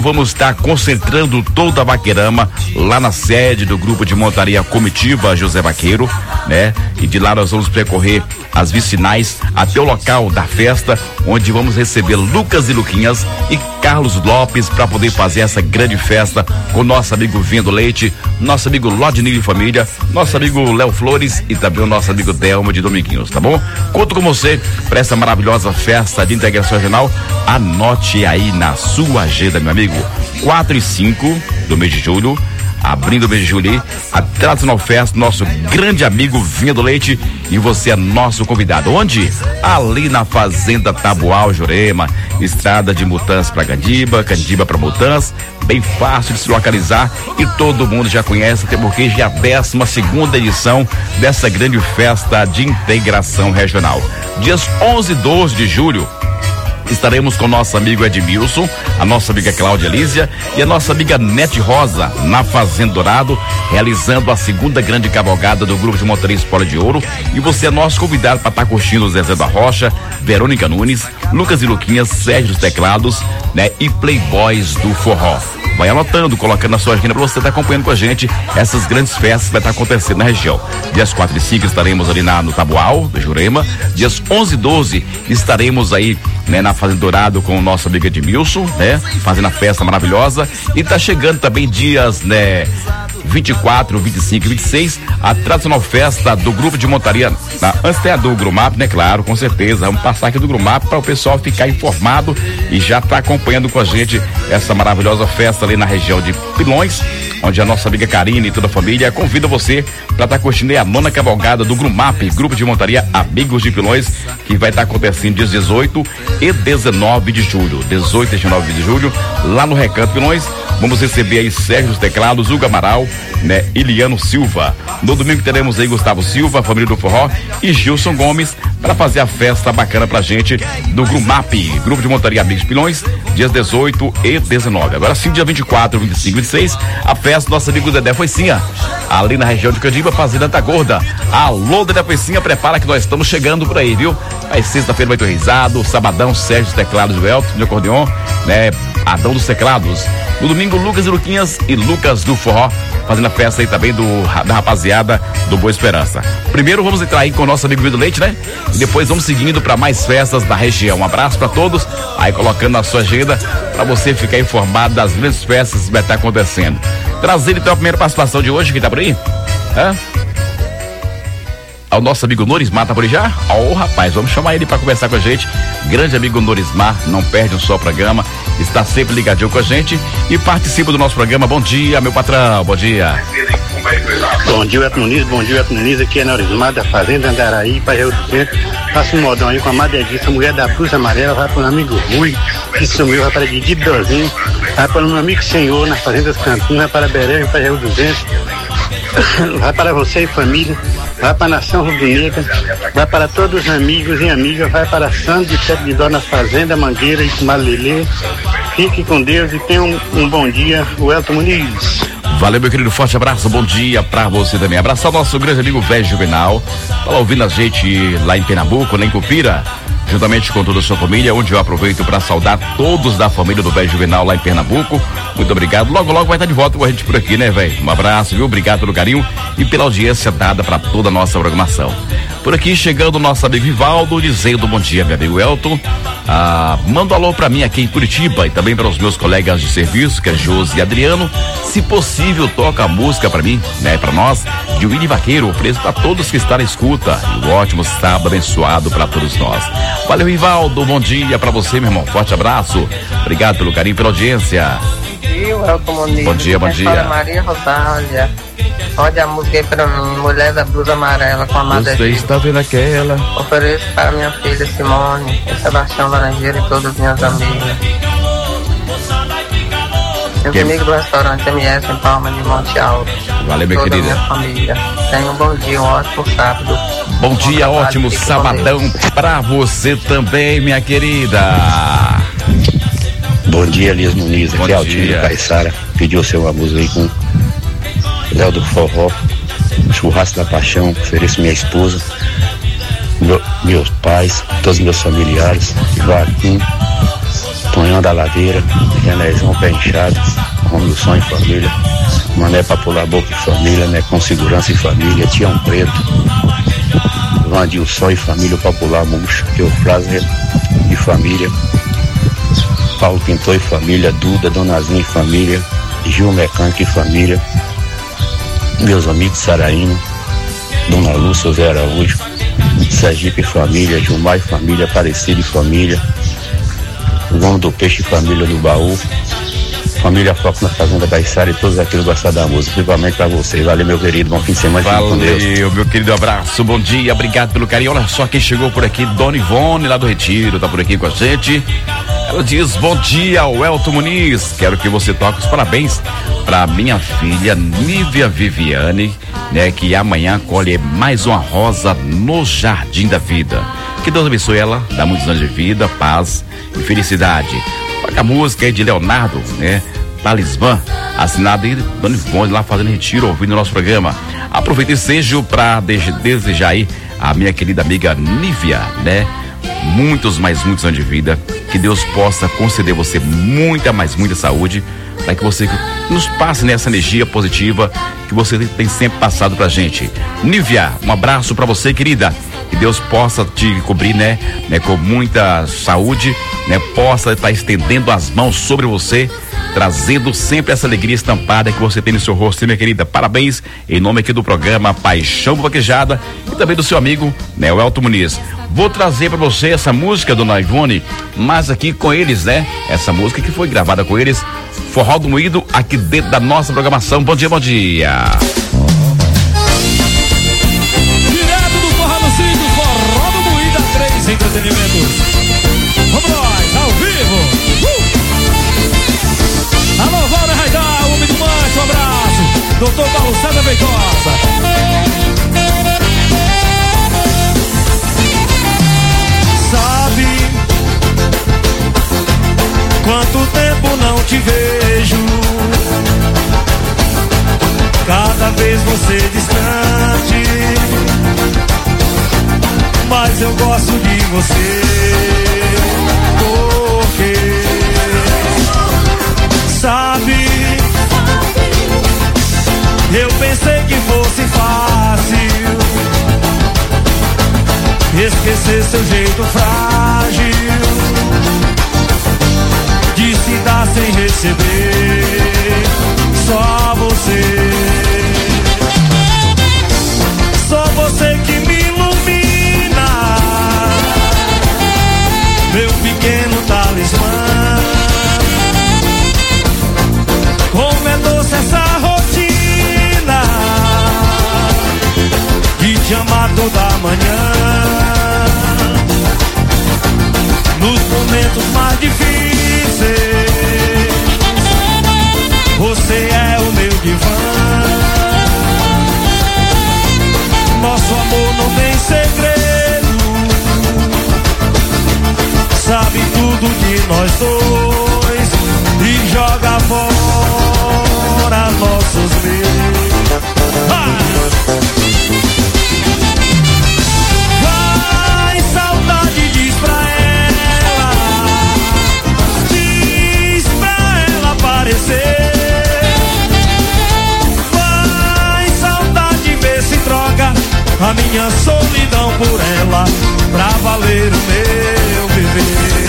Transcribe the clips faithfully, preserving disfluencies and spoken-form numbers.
Vamos estar concentrando toda a Baqueirama lá na sede do grupo de montaria Comitiva José Vaqueiro, né? E de lá nós vamos percorrer as vicinais até o local da festa, onde vamos receber Lucas e Luquinhas e Carlos Lopes para poder fazer essa grande festa com nosso amigo Vinho do Leite, nosso amigo Lodnil e família, nosso amigo Léo Flores e também o nosso amigo Delmo de Dominguinhos, tá bom? Conto com você para essa maravilhosa festa de integração regional. Anote aí na sua agenda, meu amigo. quatro e cinco do mês de julho, abrindo o mês de julho, a tradicional festa, nosso grande amigo Vinho do Leite, e você é nosso convidado. Onde? Ali na Fazenda Taboal, Jurema, estrada de Mutãs para Candiba, Candiba para Mutãs, bem fácil de se localizar e todo mundo já conhece, até porque já é a décima segunda edição dessa grande festa de integração regional. Dias onze e doze de julho, estaremos com nosso amigo Edmilson, a nossa amiga Cláudia Lísia e a nossa amiga Nete Rosa na Fazenda Dourado, realizando a segunda grande cavalgada do grupo de motoristas Polo de Ouro. E você é nosso convidado para estar curtindo o Zezé da Rocha, Verônica Nunes, Lucas e Luquinhas, Sérgio dos Teclados, né? E Playboys do Forró. Vai anotando, colocando na sua agenda para você estar acompanhando com a gente essas grandes festas que vai estar acontecendo na região. Dias quatro e cinco estaremos ali na, no Taboal, do Jurema. Dias onze e doze estaremos aí, né, na Fazenda Dourado com o nosso amigo Edmilson, né? Fazendo a festa maravilhosa. E tá chegando também dias, né? vinte e quatro, vinte e cinco e vinte e seis, a tradicional festa do grupo de montaria, na, antes tem a do Grumap, né? Claro, com certeza, vamos passar aqui do Grumap para o pessoal ficar informado e já tá acompanhando com a gente essa maravilhosa festa ali na região de Pilões, onde a nossa amiga Karine e toda a família convida você para estar tá curtindo a nona cavalgada do Grumap, grupo de montaria Amigos de Pilões, que vai estar tá acontecendo dias dezoito e dezenove de julho, dezoito e dezenove de julho, lá no Recanto Pilões. Vamos receber aí Sérgio dos Teclados, Hugo Amaral, né? Iliano Silva. No domingo teremos aí Gustavo Silva, família do Forró, e Gilson Gomes para fazer a festa bacana pra gente do Grumap, grupo de montaria Amigos Pilões, dias dezoito e dezenove. Agora sim, dia vinte e quatro, vinte e cinco e vinte e seis, a festa do nosso amigo Dedé Foicinha, ali na região de Candiba, Fazenda Anta Gorda. Alô, Dedé Foicinha, prepara que nós estamos chegando por aí, viu? Aí sexta-feira vai ter risado, sabadão, Sérgio dos Teclados, do Elton, de acordeon, né? Adão dos Teclados. No domingo, Lucas e Luquinhas e Lucas do Forró, fazendo a festa aí também do, da rapaziada do Boa Esperança. Primeiro vamos entrar aí com o nosso amigo Vinho do Leite, né? E depois vamos seguindo para mais festas da região. Um abraço para todos, aí colocando na sua agenda para você ficar informado das grandes festas que vai estar acontecendo. Trazer então a primeira participação de hoje, que tá por aí? Hã? Ao nosso amigo Norismar, tá por aí já? Ó, oh, rapaz, vamos chamar ele para conversar com a gente. Grande amigo Norismar, não perde um só programa, está sempre ligadinho com a gente e participa do nosso programa. Bom dia, meu patrão, bom dia. Bom dia, Eto Muniz, bom dia, Eto Muniz, aqui é Norismar da Fazenda Andaraí, Pajeú do Centro. Faça um modão aí com a Madedista, mulher da blusa amarela, vai para o amigo Rui, que sumiu, vai para Didi Dorzinho, vai para o meu amigo Senhor, na Fazenda dos Campinhos, vai para Beré, Pajeú duzentos, vai para você e família, vai para a Nação Rubro-Negra, vai para todos os amigos e amigas, vai para Santo de Sete de Dó na Fazenda Mangueira e Malelê. Fique com Deus e tenha um, um bom dia, o Elton Muniz. Valeu, meu querido, forte abraço, bom dia pra você também. Abraçar o nosso grande amigo Velho Juvenal, tá ouvindo a gente lá em Pernambuco, lá em Cupira, juntamente com toda a sua família, onde eu aproveito para saudar todos da família do Velho Juvenal lá em Pernambuco. Muito obrigado. Logo, logo vai estar de volta com a gente por aqui, né, velho? Um abraço, viu? Obrigado pelo carinho e pela audiência dada para toda a nossa programação. Por aqui chegando o nosso amigo Rivaldo, dizendo bom dia, meu amigo Elton. Ah, manda um alô pra mim aqui em Curitiba e também para os meus colegas de serviço, que é Josi e Adriano. Se possível, toca a música pra mim, né, pra nós, de Willy Vaqueiro, ofereço pra todos que estão na escuta. E um ótimo sábado abençoado pra todos nós. Valeu, Rivaldo, bom dia pra você, meu irmão. Forte abraço. Obrigado pelo carinho, pela audiência. Bom dia, bom dia. Maria Rosália. Olha a música aí pra mim, Mulher da Blusa Amarela com a Madre. Você está vendo aquela? Ofereço para minha filha Simone, Sebastião Laranjeira e todas as minhas amigas. Meus que... amigos do restaurante M S em Palma de Monte Alto. Valeu, minha toda querida. Minha família. Tenha um bom dia, um ótimo sábado. Bom dia, um ótimo sabadão pra você também, minha querida. Bom dia, Elias Muniz, aqui é o time do Caissara. Pediu seu abuso aí com Léo do Forró, Churrasco da Paixão. Ofereço minha esposa, meu, meus pais, todos meus familiares, Joaquim, Tonhão da Ladeira, Genezão Pé Inchado, Homem do Som em Família, Mané pra pular boca em família, né? Com segurança em família, Tião Preto, Vandil Sol em família, Popular Murcha, Eufrásia de família, Paulo Pintor em família, Duda, Donazinha em família, Gil Mecânico em família, meus amigos Saraíno, Dona Lúcia, Zé Araújo, Sergipe em família, Gilmar em família, Aparecido em família, João do Peixe em família do Baú, família Foco na Fazenda Caiçara e todos aqueles que gostam da música, principalmente pra vocês. Valeu, meu querido, bom fim de semana. Valeu, meu querido, abraço, bom dia, obrigado pelo carinho. Olha só quem chegou por aqui, Dona Ivone, lá do Retiro, tá por aqui com a gente. Ela diz, bom dia ao Elton Muniz, quero que você toque os parabéns pra minha filha Nívia Viviane, né, que amanhã colhe mais uma rosa no Jardim da Vida. Que Deus abençoe ela, dá muitos anos de vida, paz e felicidade. Olha a música aí de Leonardo, né? Talismã, assinado aí, Dona Ivone, lá fazendo retiro, ouvindo o nosso programa. Aproveita esse seja pra de- desejar aí a minha querida amiga Nívia, né? Muitos, mais muitos anos de vida. Que Deus possa conceder você muita, mais muita saúde, para que você nos passe nessa energia positiva que você tem sempre passado pra gente. Nívia, um abraço pra você, querida. Que Deus possa te cobrir, né, né, com muita saúde, né, possa estar estendendo as mãos sobre você, trazendo sempre essa alegria estampada que você tem no seu rosto, minha querida. Parabéns em nome aqui do programa Paixão Vaquejada e também do seu amigo, né, o Elton Muniz. Vou trazer para você essa música, Dona Ivone, mas aqui com eles, né? Essa música que foi gravada com eles, Forró do Moído, aqui dentro da nossa programação. Bom dia, bom dia. Entretenimentos. Vamos nós, ao vivo. Uh! Alô, Valder Raidar, o homem do manche, um abraço. Doutor Paulo César Veitosa. Sabe quanto tempo não te vejo? Cada vez você distante, mas eu gosto de você, porque sabe, eu pensei que fosse fácil esquecer seu jeito frágil de se dar sem receber, só você, só você que me ilumina, meu pequeno talismã. Como é doce essa rotina de te amar toda manhã, nos momentos mais difíceis, você é o meu divã. Nosso amor não tem segredo, sabe tudo de nós dois e joga fora nossos medos. Ah! Vai, saudade, diz pra ela, diz pra ela aparecer. Vai, saudade, vê se troca a minha solidão por ela, pra valer o meu viver.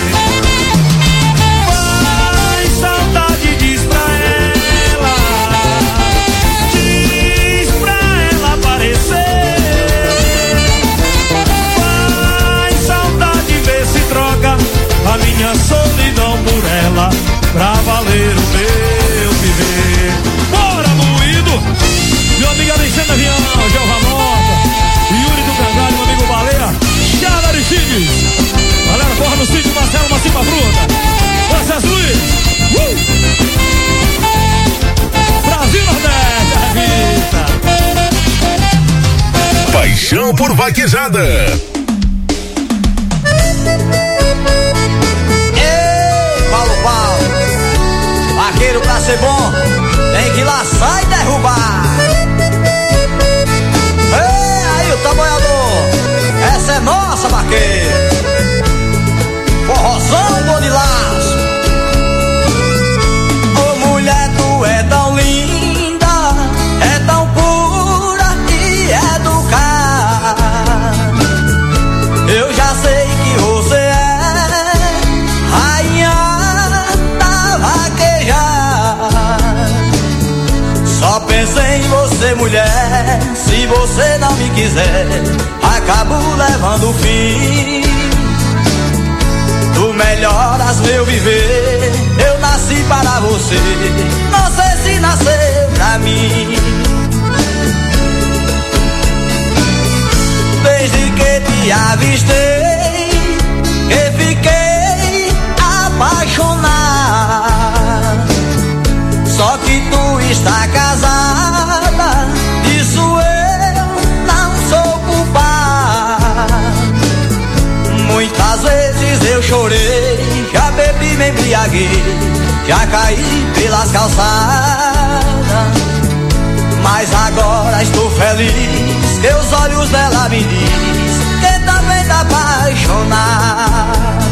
Vai, saudade, diz pra ela, diz pra ela aparecer. Vai, saudade, vê se troca a minha solidão por ela, pra valer o meu viver. Bora, moído! Meu amigo Alexandre Avião, Jeová Mota, Yuri do Cangalho, meu amigo Baleia, Thiago Aristides, galera, porra no sítio, Marcelo, Macipa Fruta, Francês Luiz, uh! Brasil Nordeste, a revista. Paixão por Vaquejada. Ei, Paulo Paulo, vaqueiro pra ser bom, tem que laçar e derrubar. Ei, aí o trabalhador, essa é nossa, vaqueiro. Forrozão, bom de laço. você, mulher, se você não me quiser, acabo levando o fim. Tu melhoras meu viver, eu nasci para você, não sei se nasceu pra mim. Desde que te avistei, que fiquei apaixonado. Só que tu está casada, disso eu não sou culpado. Muitas vezes eu chorei, já bebi, me embriaguei, já caí pelas calçadas. Mas agora estou feliz, que os olhos dela me diz que também tá apaixonado.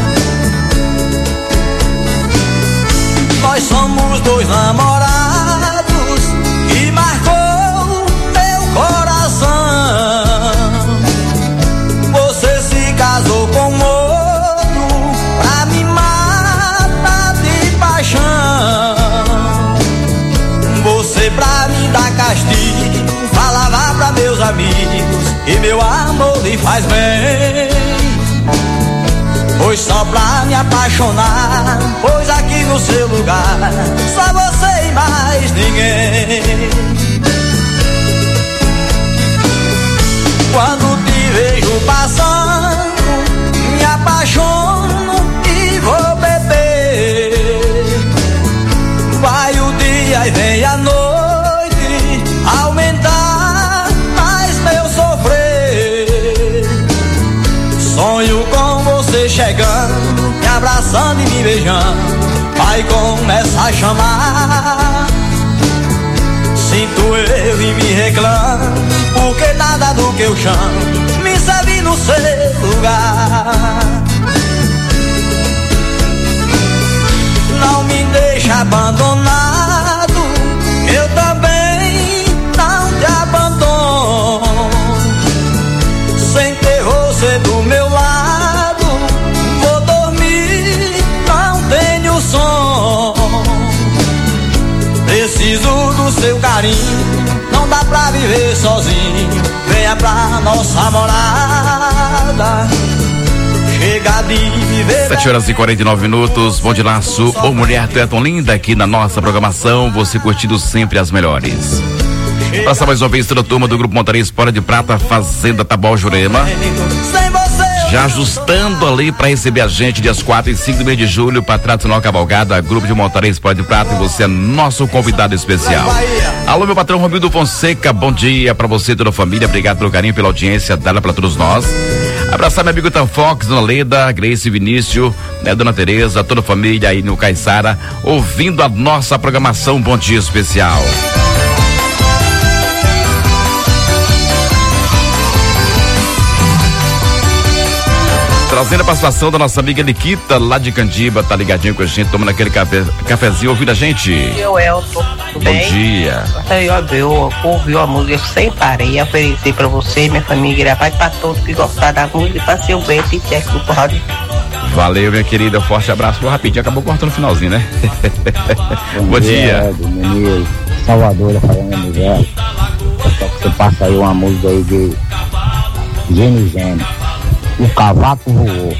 Nós somos dois namorados que marcou meu coração. Você se casou com outro pra me matar de paixão. Você pra me dar castigo falava pra meus amigos que meu amor lhe faz bem. Foi só pra me apaixonar, pois aqui no seu lugar só você e mais ninguém. Quando te vejo passando, me apaixono e vou beber. Vai o dia e vem a noite, aumentar mais meu sofrer. Sonho com você chegando, me abraçando e me beijando, aí começa a chamar. Sinto eu e me reclamo, porque nada do que eu chamo me serve no seu lugar. Não me deixa abandonado, eu também não te abandono. Sem ter você do meu lado, vou dormir, não tenho som. Preciso do seu carinho, não dá pra viver sozinho. Venha pra nossa morada, chega de viver. sete horas e quarenta e nove minutos, Bom de Laço, ô mulher, tu é tão linda, aqui na nossa programação, você curtindo sempre as melhores. Passa mais uma vez toda a turma do Grupo Montaria Espora de Prata, Fazenda Tabal Jurema, já ajustando ali para receber a gente dias quatro e cinco do mês de julho para tradicional cavalgada, Grupo de Montaria Espora de Prata, e você é nosso convidado especial. Alô, meu patrão Romildo Fonseca, bom dia para você e toda a família, obrigado pelo carinho, pela audiência dada para todos nós. Abraçar meu amigo Tan Fox, Dona Leda, Grace Vinícius, né, Dona Tereza, toda a família aí no Caiçara, ouvindo a nossa programação, bom dia especial. Trazendo a participação da nossa amiga Nikita, lá de Candiba, tá ligadinho com a gente, tomando aquele café, cafezinho, ouvindo a gente. Eu, Elton, tudo bem? Bom dia. Eu, eu ouvi a música sem parar e oferecer pra você, minha família, vai pra todos que gostaram da música, pra seu bem e check do rádio. Valeu, minha querida, forte abraço. Foi rapidinho, acabou cortando no finalzinho, né? Bom, Bom dia. dia. Menino, Salvador, falando mulher. Só que você passa aí uma música aí de Gênio Gênio. O cavaco voou.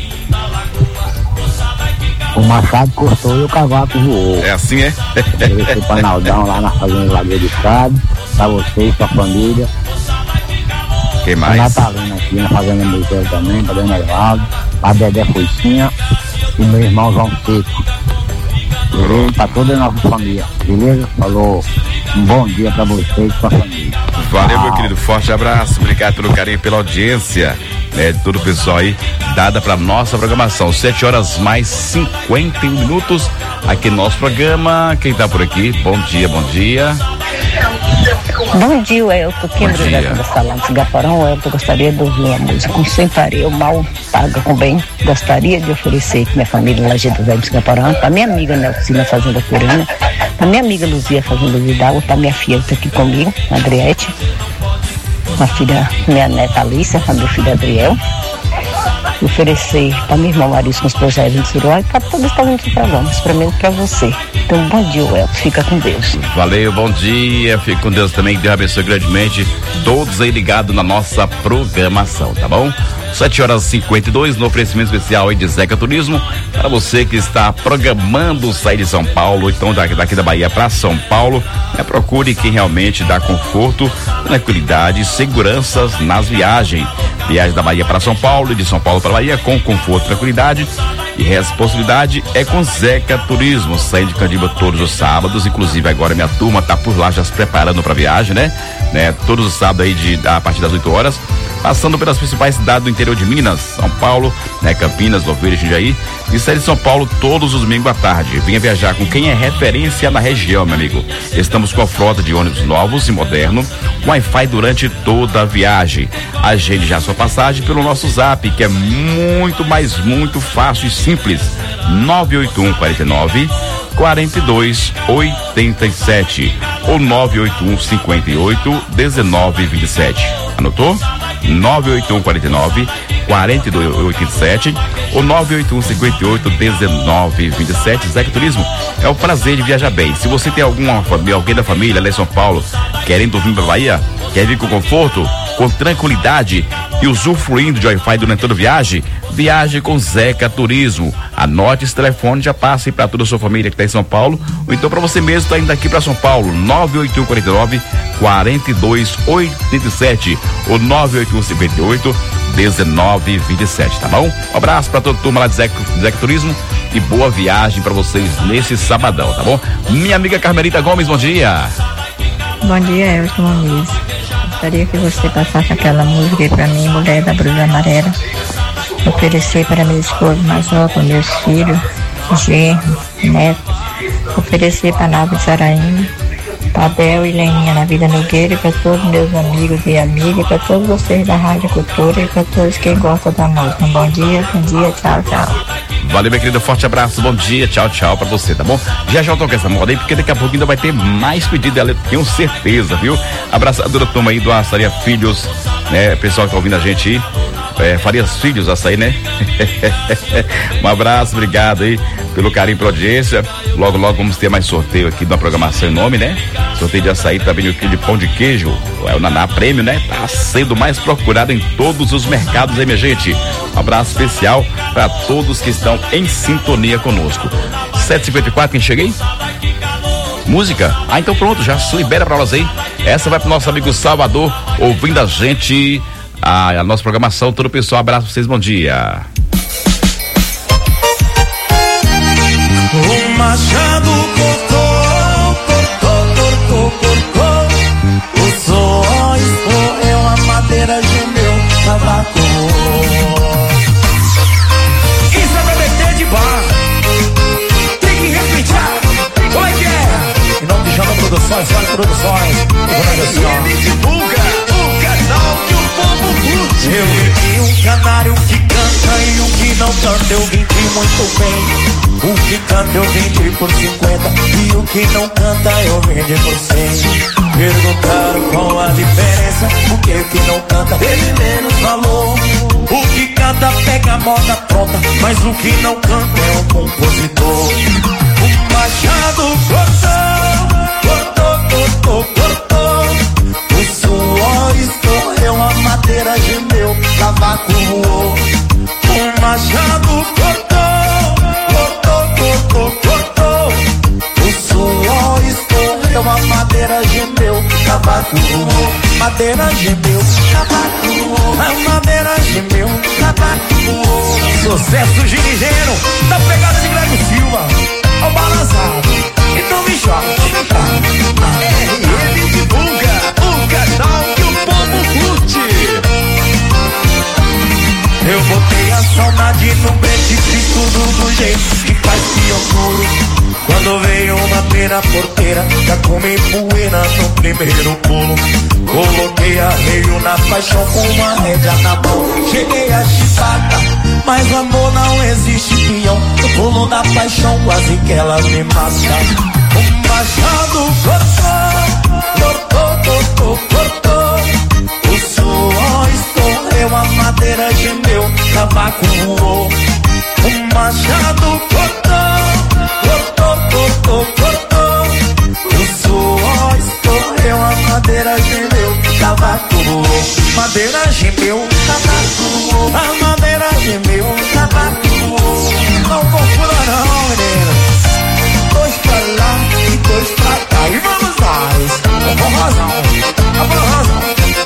O machado cortou e o cavaco voou. É assim, é? Esse Panaldão lá na Fazenda Lagoa do Estado. Pra você e sua família. Quem mais? A Natalina aqui na Fazenda Museu também, pra Dona Evaldo. A Dedé Foicinha e meu irmão João Seco. Beleza? Pra toda a nossa família. Beleza? Falou. Um bom dia pra você e sua família. Valeu, meu querido, forte abraço, obrigado pelo carinho, pela audiência, né, de todo o pessoal aí, dada pra nossa programação, sete horas mais cinquenta e um minutos, aqui no nosso programa, quem tá por aqui, bom dia, bom dia. Bom dia, Elton, que é da Salão de Gaporão. Elton, gostaria de ouvir uma música com Sem Pareu, Mal Paga com Bem. Gostaria de oferecer para minha família lá de Velho de Gaporão, para minha amiga Nelcina Fazenda Curina, para minha amiga Luzia Fazenda Vidal, para minha filha que está aqui comigo, Adriete, a filha, minha neta Alicia, a meu filho Adriel, oferecer para meu irmão Maris com os projetos de Suruá e para todos os talentos do programa, experimento para você. Então, bom dia, Welton, fica com Deus. Valeu, bom dia, fica com Deus também, que Deus abençoe grandemente todos aí ligados na nossa programação, tá bom? sete horas e cinquenta e dois, no oferecimento especial aí de Zeca Turismo, para você que está programando sair de São Paulo, então daqui, daqui da Bahia para São Paulo, né, procure quem realmente dá conforto, tranquilidade e seguranças nas viagens. Viagem da Bahia para São Paulo e de São Paulo para Bahia com conforto, tranquilidade e responsabilidade é com Zeca Turismo, saindo de Candiba todos os sábados, inclusive agora minha turma tá por lá já se preparando para viagem, né? né? Todos os sábados aí de, a partir das oito horas, passando pelas principais cidades do interior de Minas, São Paulo, né? Campinas, Louveira, Jundiaí e sai de São Paulo todos os domingos à tarde. Venha viajar com quem é referência na região, meu amigo. Estamos com a frota de ônibus novos e moderno, Wi-Fi durante toda a viagem. Agende já sua passagem pelo nosso zap, que é muito, mas muito fácil e simples. nove oito um quatro nove quatro dois oito sete ou nove oito um cinco oito um nove dois sete. Anotou? nove oito um quatro nove quatro dois oito sete ou nove oito um cinco oito um nove dois sete. Zeca Turismo é o prazer de viajar bem. Se você tem alguma família, alguém da família lá em São Paulo querendo vir para Bahia, quer vir com conforto, com tranquilidade e usufruindo de Wi-Fi durante toda a viagem, viaje com Zeca Turismo. Anote esse telefone, já passe para toda a sua família que está em São Paulo, ou então para você mesmo está indo daqui para São Paulo, nove oito um quatro nove quatro dois oito sete ou nove oito um cinco oito um nove dois sete, tá bom? Um abraço para toda a turma lá de Zeca, Zeca Turismo e boa viagem para vocês nesse sabadão, tá bom? Minha amiga Carmelita Gomes, bom dia. Bom dia, Elton Muniz. Gostaria que você passasse aquela música para mim, Mulher da Blusa Amarela. Oferecer para minha esposa mais nova, meus filhos, genro, neto. Oferecer para Nova de Saraína, para Bel e Leninha na Vida Nogueira, e para todos meus amigos e amigas, e para todos vocês da Rádio Cultura e para todos quem gosta da música. Um bom dia, bom dia, tchau, tchau. Valeu, minha querida, forte abraço, bom dia, tchau, tchau pra você, tá bom? Já já eu toco essa moda aí, porque daqui a pouco ainda vai ter mais pedido dela, tenho certeza, viu? Abraçadora turma aí do Açaria Filhos, né? Pessoal que tá ouvindo a gente aí, é, Farias Filhos, açaí, né? Um abraço, obrigado aí pelo carinho, pela audiência. Logo, logo vamos ter mais sorteio aqui da programação em nome, né? Sorteio de açaí, também o quilo de pão de queijo, é o Naná Prêmio, né? Tá sendo mais procurado em todos os mercados aí, minha gente. Um abraço especial para todos que estão em sintonia conosco. sete e cinquenta e quatro, quem chega aí? Música? Ah, então pronto, já se libera pra elas aí. Essa vai pro nosso amigo Salvador, ouvindo a gente, a, a nossa programação. Todo o pessoal, abraço pra vocês, bom dia. O machado cortou, cortou, cortou, cortou. O sol escorreu, a madeira gemeu, tabaco. Isso é beber de bar. Tem que respeitar. Como é que é? Em nome de Jama Produções, Jama Produções. Ele divulga o canal que o povo curte. Eu vi um canário que canta e o que não canta eu vendi muito bem. O que canta eu vendi por cinquenta e o que não canta eu vendi por cem. Perguntaram qual a diferença, porque o que não canta teve menos valor. O que canta pega a moda pronta, mas o que não canta é um compositor. O machado cortou, cortou, cortou, cortou. O suor escorreu, a madeira gemeu, cavaco voou. O machado cortou, cortou, cortou. O suor escorreu, a madeira gemeu, cavaco voou. Madeira gemeu, cavaco voou. A madeira gemeu, cavaco voou. Sucesso girigeiro, da pegada de Grego Silva, ao balançado, então me choque. É, ele divulga o canal que o povo curte. Eu botei a saudade no peito e fiz tudo do jeito que faz pior. Quando veio uma pena porteira, já comi poeira no primeiro pulo. Coloquei arreio na paixão com uma rédea na mão. Cheguei a chifada, mas o amor não existe, pião. No pulo da paixão quase que ela me mata. O machado cortou, cortou, cortou, cortou. O suor escorreu, a madeira gemeu, tabaco madeira gemeu, a madeira gemeu, não confunda não, menina. Dois pra lá e dois pra cá, e vamos mais, com razão, com razão.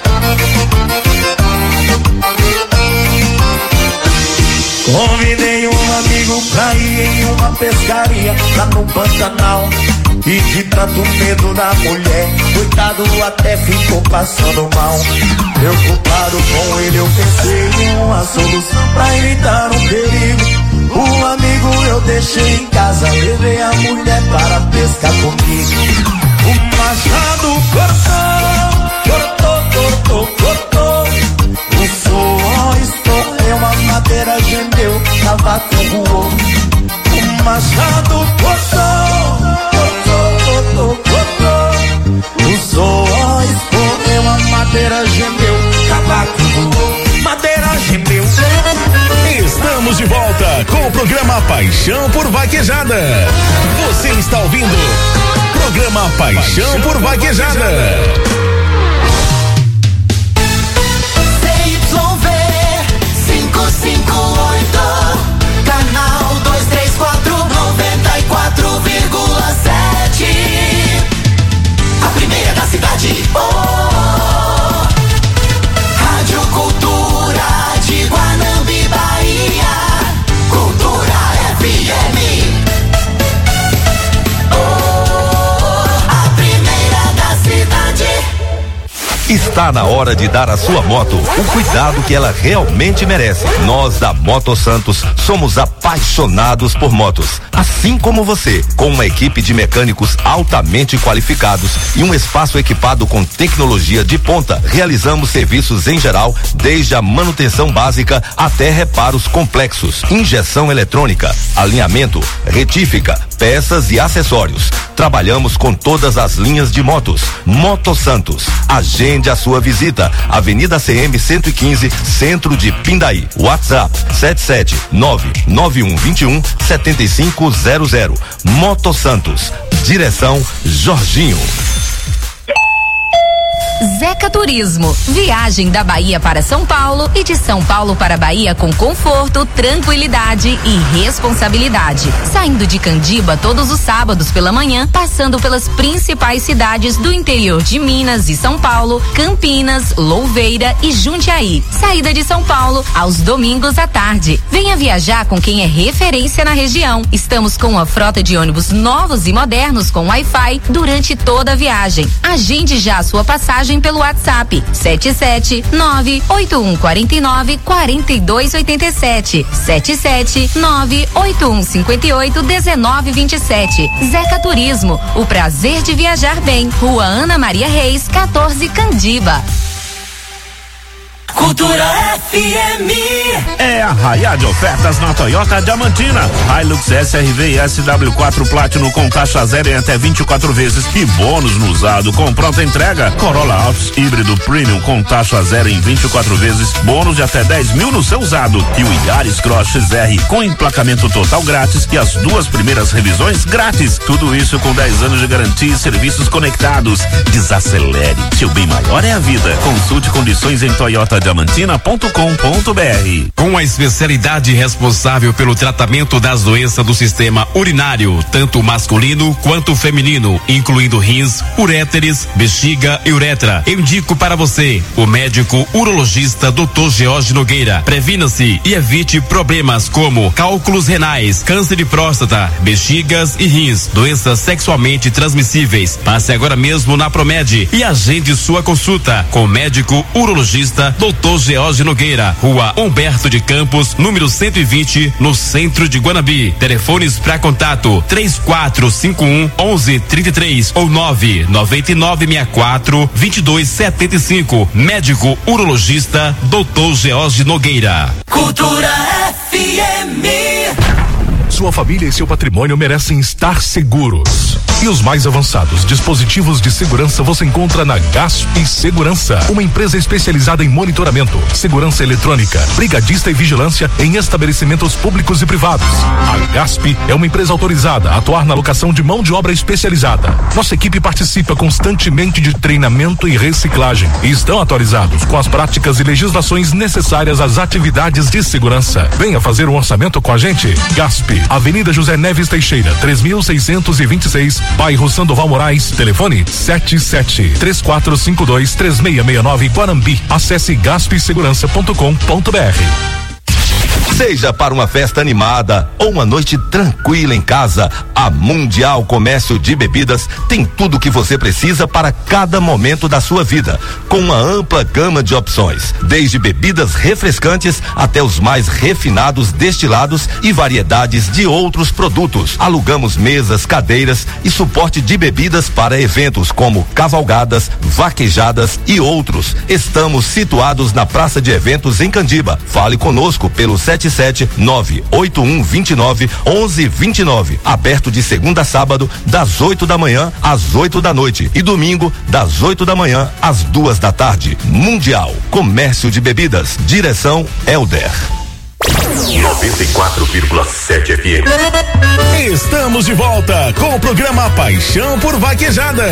Convidei um amigo pra ir em uma pescaria lá no Pantanal. E de tanto medo da mulher, coitado até ficou passando mal. Preocupado com ele eu pensei em uma solução pra evitar um perigo. O amigo eu deixei em casa, levei a mulher para pescar comigo. O machado cortou, cortou, cortou, cortou. O suor escorreu, a madeira gemeu, cavaco voou. O machado cortou, cortou, cortou. O suor escorreu, a madeira gemeu, cavaco voou. Madeira gemeu. Estamos de volta com o programa Paixão por Vaquejada. Você está ouvindo programa Paixão por Vaquejada. C Y V cinco cinco oito, canal dois três quatro, noventa e quatro vírgula sete. A primeira da cidade. Oh, Rádio Cultura de Guanambi, Bahia. Cultura F M. Oh, a primeira da cidade. Está na hora de dar à sua moto o cuidado que ela realmente merece. Nós da Moto Santos somos apaixonados por motos, assim como você. Com uma equipe de mecânicos altamente qualificados e um espaço equipado com tecnologia de ponta, realizamos serviços em geral, desde a manutenção básica até reparos complexos, injeção eletrônica, alinhamento, retífica, peças e acessórios. Trabalhamos com todas as linhas de motos. Moto Santos. Agende a sua visita. Avenida C M cento e quinze, Centro de Pindaí. WhatsApp sete sete nove nove um dois um sete cinco zero zero. Moto Santos. Direção Jorginho. Zeca Turismo, viagem da Bahia para São Paulo e de São Paulo para Bahia com conforto, tranquilidade e responsabilidade. Saindo de Candiba todos os sábados pela manhã, passando pelas principais cidades do interior de Minas e São Paulo, Campinas, Louveira e Jundiaí. Saída de São Paulo aos domingos à tarde. Venha viajar com quem é referência na região. Estamos com uma frota de ônibus novos e modernos com Wi-Fi durante toda a viagem. Agende já a sua passagem pelo WhatsApp sete sete nove oito um quatro nove quatro dois oito sete sete sete nove oito um cinco oito um nove dois sete. Zeca Turismo, o prazer de viajar bem. Rua Ana Maria Reis, quatorze, Candiba. Cultura F M. É a raia de ofertas na Toyota Diamantina. Hilux S R V e S W quatro Platinum com taxa zero em até vinte e quatro vezes e bônus no usado com pronta entrega. Corolla Altis híbrido Premium com taxa zero em vinte e quatro vezes, bônus de até dez mil no seu usado. E o Yaris Cross X R com emplacamento total grátis e as duas primeiras revisões grátis. Tudo isso com dez anos de garantia e serviços conectados. Desacelere, seu bem maior é a vida. Consulte condições em Toyota diamantina ponto com ponto b r. Com a especialidade responsável pelo tratamento das doenças do sistema urinário, tanto masculino quanto feminino, incluindo rins, uréteres, bexiga e uretra, eu indico para você o médico urologista doutor George Nogueira. Previna-se e evite problemas como cálculos renais, câncer de próstata, bexigas e rins, doenças sexualmente transmissíveis. Passe agora mesmo na Promed e agende sua consulta com o médico urologista doutor George Nogueira, Rua Humberto de Campos, número cento e vinte, no centro de Guanambi. Telefones para contato três quatro cinco um onze trinta e três ou nove nove nove seis quatro vinte e dois setenta e cinco. Médico urologista doutor George Nogueira. Cultura F M. Sua família e seu patrimônio merecem estar seguros. E os mais avançados dispositivos de segurança você encontra na Gasp Segurança, uma empresa especializada em monitoramento, segurança eletrônica, brigadista e vigilância em estabelecimentos públicos e privados. A Gasp é uma empresa autorizada a atuar na alocação de mão de obra especializada. Nossa equipe participa constantemente de treinamento e reciclagem e estão atualizados com as práticas e legislações necessárias às atividades de segurança. Venha fazer um orçamento com a gente. Gasp, Avenida José Neves Teixeira, três mil seiscentos e vinte e seis, bairro Sandoval Moraes, telefone sete sete três quatro cinco dois três seis seis nove, Guarambi. Acesse gasp segurança ponto com ponto b r. Seja para uma festa animada ou uma noite tranquila em casa, a Mundial Comércio de Bebidas tem tudo o que você precisa para cada momento da sua vida, com uma ampla gama de opções, desde bebidas refrescantes até os mais refinados destilados e variedades de outros produtos. Alugamos mesas, cadeiras e suporte de bebidas para eventos como cavalgadas, vaquejadas e outros. Estamos situados na Praça de Eventos em Candiba. Fale conosco pelo sete sete nove oito um dois nove um um dois nove, aberto de segunda a sábado das oito da manhã às oito da noite e domingo das oito da manhã às duas da tarde. Mundial Comércio de Bebidas, direção Elder. noventa e quatro vírgula sete F M. Estamos de volta com o programa Paixão por Vaquejada.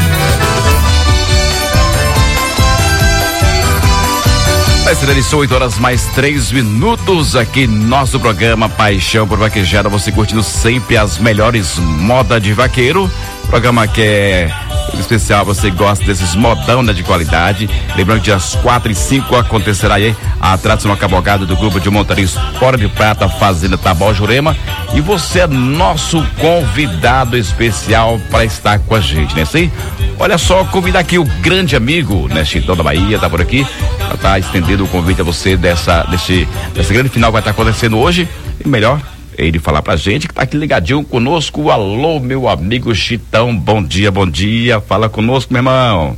São oito horas mais três minutos aqui no nosso programa Paixão por Vaquejada. Você curtindo sempre as melhores modas de vaqueiro. Programa que é especial, você gosta desses modão, né, de qualidade. Lembrando que dias quatro e cinco acontecerá aí a tradicional cavalgada do grupo de montaria Espora de Prata, Fazenda Tabó Jurema. E você é nosso convidado especial para estar com a gente, né? Sim? Olha só, convidar aqui o grande amigo, né, Chitão da Bahia, tá por aqui. Já tá estendendo o convite a você dessa, desse, dessa grande final que vai estar acontecendo hoje. E melhor, ele falar pra gente que tá aqui ligadinho conosco. Alô, meu amigo Chitão, bom dia, bom dia, fala conosco, meu irmão.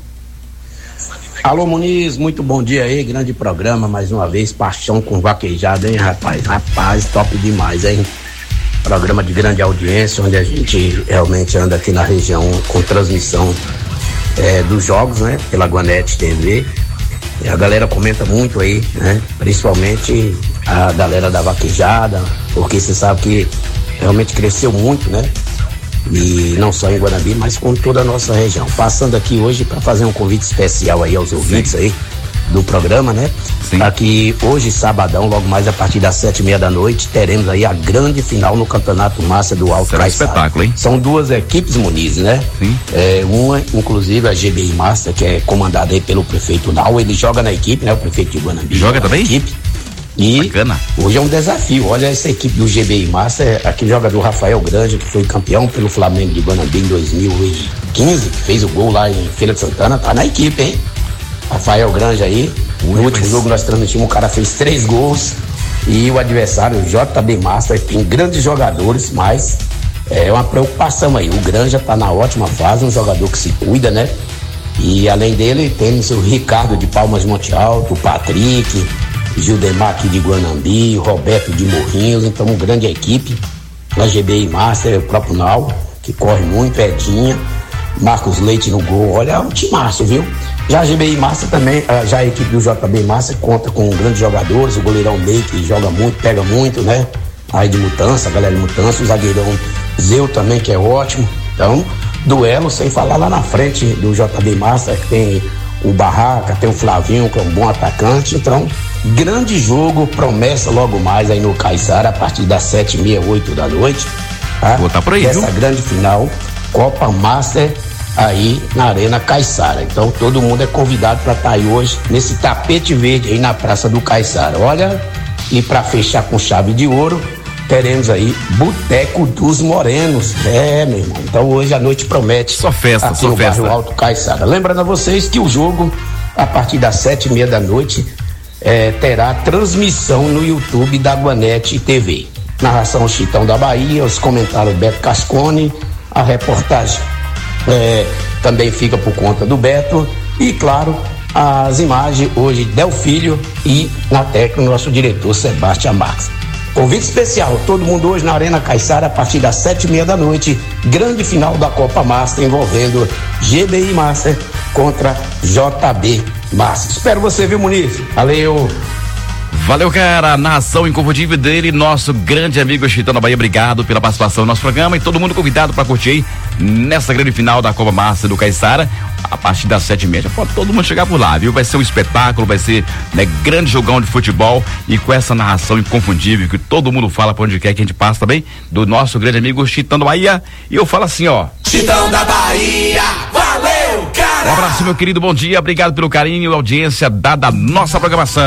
Alô, Muniz, muito bom dia aí, grande programa, mais uma vez, Paixão com Vaquejada, hein, rapaz, rapaz, top demais, hein, programa de grande audiência, onde a gente realmente anda aqui na região com transmissão é, dos jogos, né, pela Guanete T V, e a galera comenta muito aí, né, principalmente a galera da vaquejada, porque você sabe que realmente cresceu muito, né? E não só em Guanambi, mas com toda a nossa região. Passando aqui hoje para fazer um convite especial aí aos ouvintes aí do programa, né? Sim. Aqui hoje, sabadão, logo mais a partir das sete e meia da noite, teremos aí a grande final no Campeonato Massa do Alto Caiçara. Espetáculo, hein? São duas equipes, Muniz, né? Sim. É, uma, inclusive, a G B I Master, que é comandada aí pelo prefeito Nau, ele joga na equipe, né? O prefeito de Guanambi. Joga, joga também? Na equipe. E bacana. Hoje é um desafio. Olha essa equipe do G B I Master, aquele jogador Rafael Grande, que foi campeão pelo Flamengo de Guanambi em dois mil e quinze, que fez o gol lá em Feira de Santana, tá na equipe, hein? Rafael Grande aí. No último jogo nós transmitimos, o cara fez três gols e o adversário, o J B Master, tem grandes jogadores, mas é uma preocupação aí. O Granja tá na ótima fase, um jogador que se cuida, né? E além dele, temos o Ricardo de Palmas de Monte Alto, o Patrick, Gildemar aqui de Guanambi, Roberto de Morrinhos, então uma grande equipe. A G B I Master, o próprio Nau, que corre muito, Edinha, Marcos Leite no gol, olha o timaço, viu? Já a G B I Master também, já a equipe do J B Master conta com grandes jogadores, o goleirão Ney, que joga muito, pega muito, né? Aí de Mutança, a galera de Mutança, o zagueirão Zeu também, que é ótimo. Então, duelo, sem falar lá na frente do J B Master, que tem o Barraca, tem o Flavinho, que é um bom atacante. Então, grande jogo, promessa logo mais aí no Caiçara, a partir das sete e meia, oito da noite. Tá? Vou tá por aí, essa viu? grande final, Copa Master, aí na Arena Caiçara. Então, todo mundo é convidado para estar aí hoje, nesse tapete verde aí na Praça do Caiçara. Olha, e para fechar com chave de ouro, teremos aí Boteco dos Morenos. É, meu irmão. Então hoje a noite promete. Só festa, aqui só no festa. bairro Alto Caiçara. Lembrando a vocês que o jogo, a partir das sete e meia da noite, é, terá transmissão no YouTube da Guanete T V. Narração Chitão da Bahia, os comentários Beto Cascone, a reportagem é, também fica por conta do Beto e, claro, as imagens hoje Del Filho e na técnica o nosso diretor Sebastião Marques. Convite especial, todo mundo hoje na Arena Caiçara a partir das sete e meia da noite, grande final da Copa Master envolvendo G B I Master contra J B Master. Espero você, viu, Muniz? Valeu! Valeu, cara, narração inconfundível dele, nosso grande amigo Chitão da Bahia, obrigado pela participação no nosso programa e todo mundo convidado para curtir aí nessa grande final da Copa Master do Caiçara, a partir das sete e meia, pode todo mundo chegar por lá, viu? Vai ser um espetáculo, vai ser, né, grande jogão de futebol e com essa narração inconfundível que todo mundo fala pra onde quer que a gente passa também, do nosso grande amigo Chitão da Bahia, e eu falo assim, ó. Chitão da Bahia, valeu, cara! Um abraço, meu querido, bom dia, obrigado pelo carinho e audiência dada a nossa programação.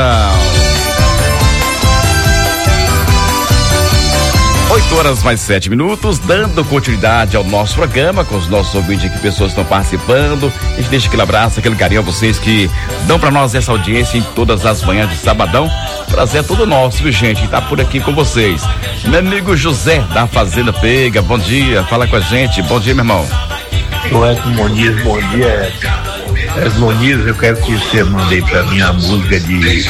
oito horas mais sete minutos, dando continuidade ao nosso programa, com os nossos ouvintes aqui, pessoas que estão participando. A gente deixa aquele abraço, aquele carinho a vocês que dão pra nós essa audiência em todas as manhãs de sabadão. Prazer é todo nosso, viu, gente? Tá por aqui com vocês. Meu amigo José da Fazenda Pega, bom dia, fala com a gente. Bom dia, meu irmão. O Edson Moniz, bom dia, Edson. Edson Moniz, eu quero que você mande aí pra mim a música de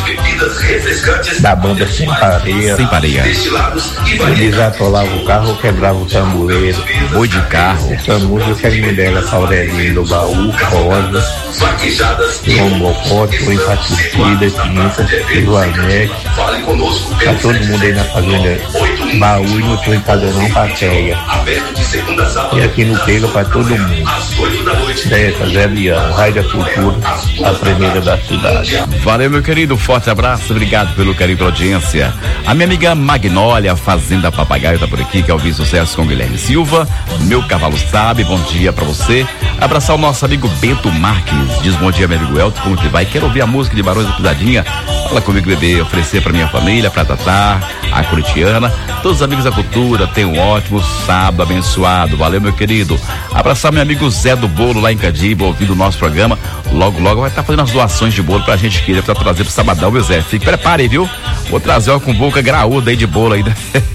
da banda Sem Pareia. Sem Pareia. Eles atolavam o carro, quebravam o tamboreiro. Boi de carro. Essa música eu quero me dela pra Aurelinha do Baú, Rosa, João Bocote, o Empaticida, Tinta, Iluanec. Pra todo mundo aí na Fazenda Baú e no Tui Padrão Pateia. E aqui no Pega pra todo mundo. Dessa, Zé Leão, Raio da Cultura, a primeira da cidade. Valeu, meu querido, forte abraço, obrigado pelo carinho, pela audiência. A minha amiga Magnólia, Fazenda Papagaio, tá por aqui, que é ouvir sucesso com Guilherme Silva. Meu cavalo sabe, bom dia pra você. Abraçar o nosso amigo Bento Marques, diz bom dia, meu amigo Elton, como que vai? Quero ouvir a música de Barões da Pisadinha. Fala comigo, bebê, oferecer pra minha família, pra Tatá, a Curitiana, todos os amigos da cultura, tenham um ótimo sábado abençoado. Valeu, meu querido. Abraçar meu amigo Zé do Bolo, lá em Cadiba, ouvindo o nosso programa. Logo, logo vai estar tá fazendo as doações de bolo pra gente que ele pra trazer pro sabadão, meu Zé. Fique prepare, viu? Vou trazer ó, com boca graúda aí de bolo aí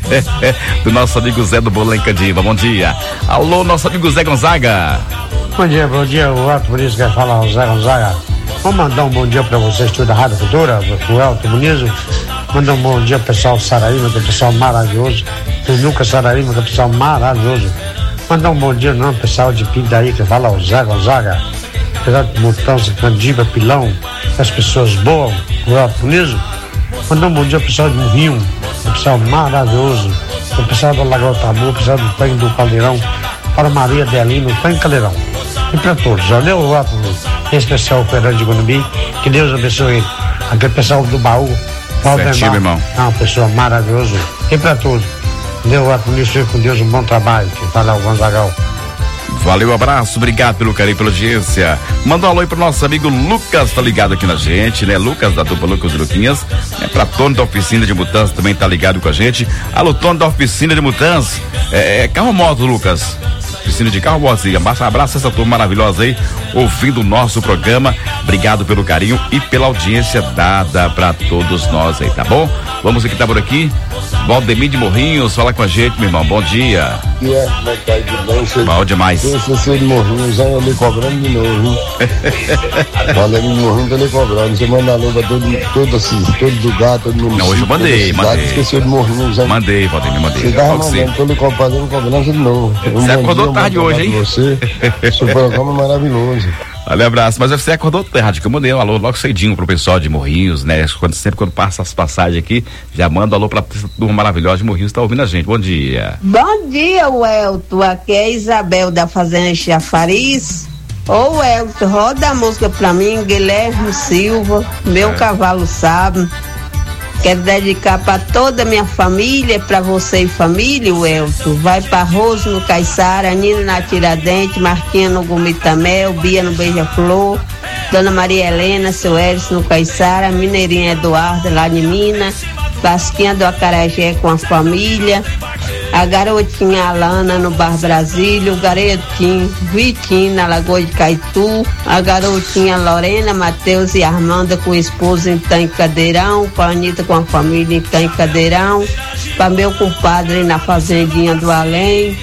do nosso amigo Zé do Bolo lá em Cadiba. Bom dia. Alô, nosso amigo Zé Gonzaga. Bom dia, bom dia, o Elton, por isso que fala o Zé Gonzaga. Vamos mandar um bom dia pra vocês, tudo da Rádio Cultura, o Elton Muniz. Mandar um bom dia pro pessoal Saraíma, que é um pessoal maravilhoso. O Lucas Saraíma, que é um pessoal maravilhoso. Mandar um bom dia não, pessoal de Pindaí, que fala o Zé Gonzaga. Pessoal de Mutança, Candiba, Pilão, as pessoas boas, o Elton Muniz. Mandar um bom dia pro pessoal de Rio, o pessoal maravilhoso. O pessoal da Lagoa Tabu, o pessoal do Tanque do Caldeirão, para Maria Delino, Tanque Caldeirão. E para todos, valeu, o Elton Muniz. Em especial o Fernando de Guanambi, que Deus abençoe ele. Aquele pessoal do Baú, certinho, meu irmão. É uma pessoa maravilhosa. E para todos, Deus vai com com Deus um bom trabalho, que fala o Gonzagal. Valeu, abraço, obrigado pelo carinho, pela audiência. Manda um alô aí pro nosso amigo Lucas, tá ligado aqui na gente, né? Lucas da dupla Lucas e Luquinhas. É pra Tony da Oficina de Mutança, também tá ligado com a gente. Alô, Tony da Oficina de Mutança. É, é carro moto, Lucas. Oficina de carro moto, sim. Abraço, abraço essa turma maravilhosa aí, ouvindo o nosso programa. Obrigado pelo carinho e pela audiência dada pra todos nós aí, tá bom? Vamos aqui, tá por aqui. Valdemir de Morrinhos, fala com a gente, meu irmão, bom dia. E é, como é que tá aí de bem? Você, bom demais. Você de Morrinhos, aí eu lhe cobrando de novo. Valdemir de Morrinhos, eu lhe cobrando. Você manda alô pra todo, todo, assim, todo lugar, todo mundo. Não, hoje eu mandei, mandei. Esqueceu de Morrinhos, aí. Mandei, Valdemir, mandei. Você tava mandando, tô lhe cobrando, cobrança de novo. Você acordou tarde hoje, hein? Você, seu programa é maravilhoso. Valeu, abraço. Mas você acordou tarde, que eu mandei um alô logo cedinho pro pessoal de Morrinhos, né? Quando, sempre quando passa as passagens aqui, já manda um alô pra turma maravilhosa de Morrinhos, tá ouvindo a gente. Bom dia. Bom dia, Welton. Aqui é Isabel da Fazenda Chafariz. Ô, Welton, roda a música pra mim, Guilherme Silva, Meu é. Cavalo Sabe. Quero dedicar para toda a minha família, para você e família, Welton. Vai para Roso no Caiçara, Nina na Tiradentes, Marquinha no Gomitamel, Bia no Beija-Flor, Dona Maria Helena, seu Eris no Caiçara, Mineirinha Eduarda lá de Minas, Vasquinha do Acarajé com a família, a garotinha Alana no Bar Brasília, o garotinho Vitinho na Lagoa de Caitu, a garotinha Lorena, Matheus e Armanda com esposa em Tanque Cadeirão, para Anitta com a família em Tanque Cadeirão, para meu compadre na Fazendinha do Além,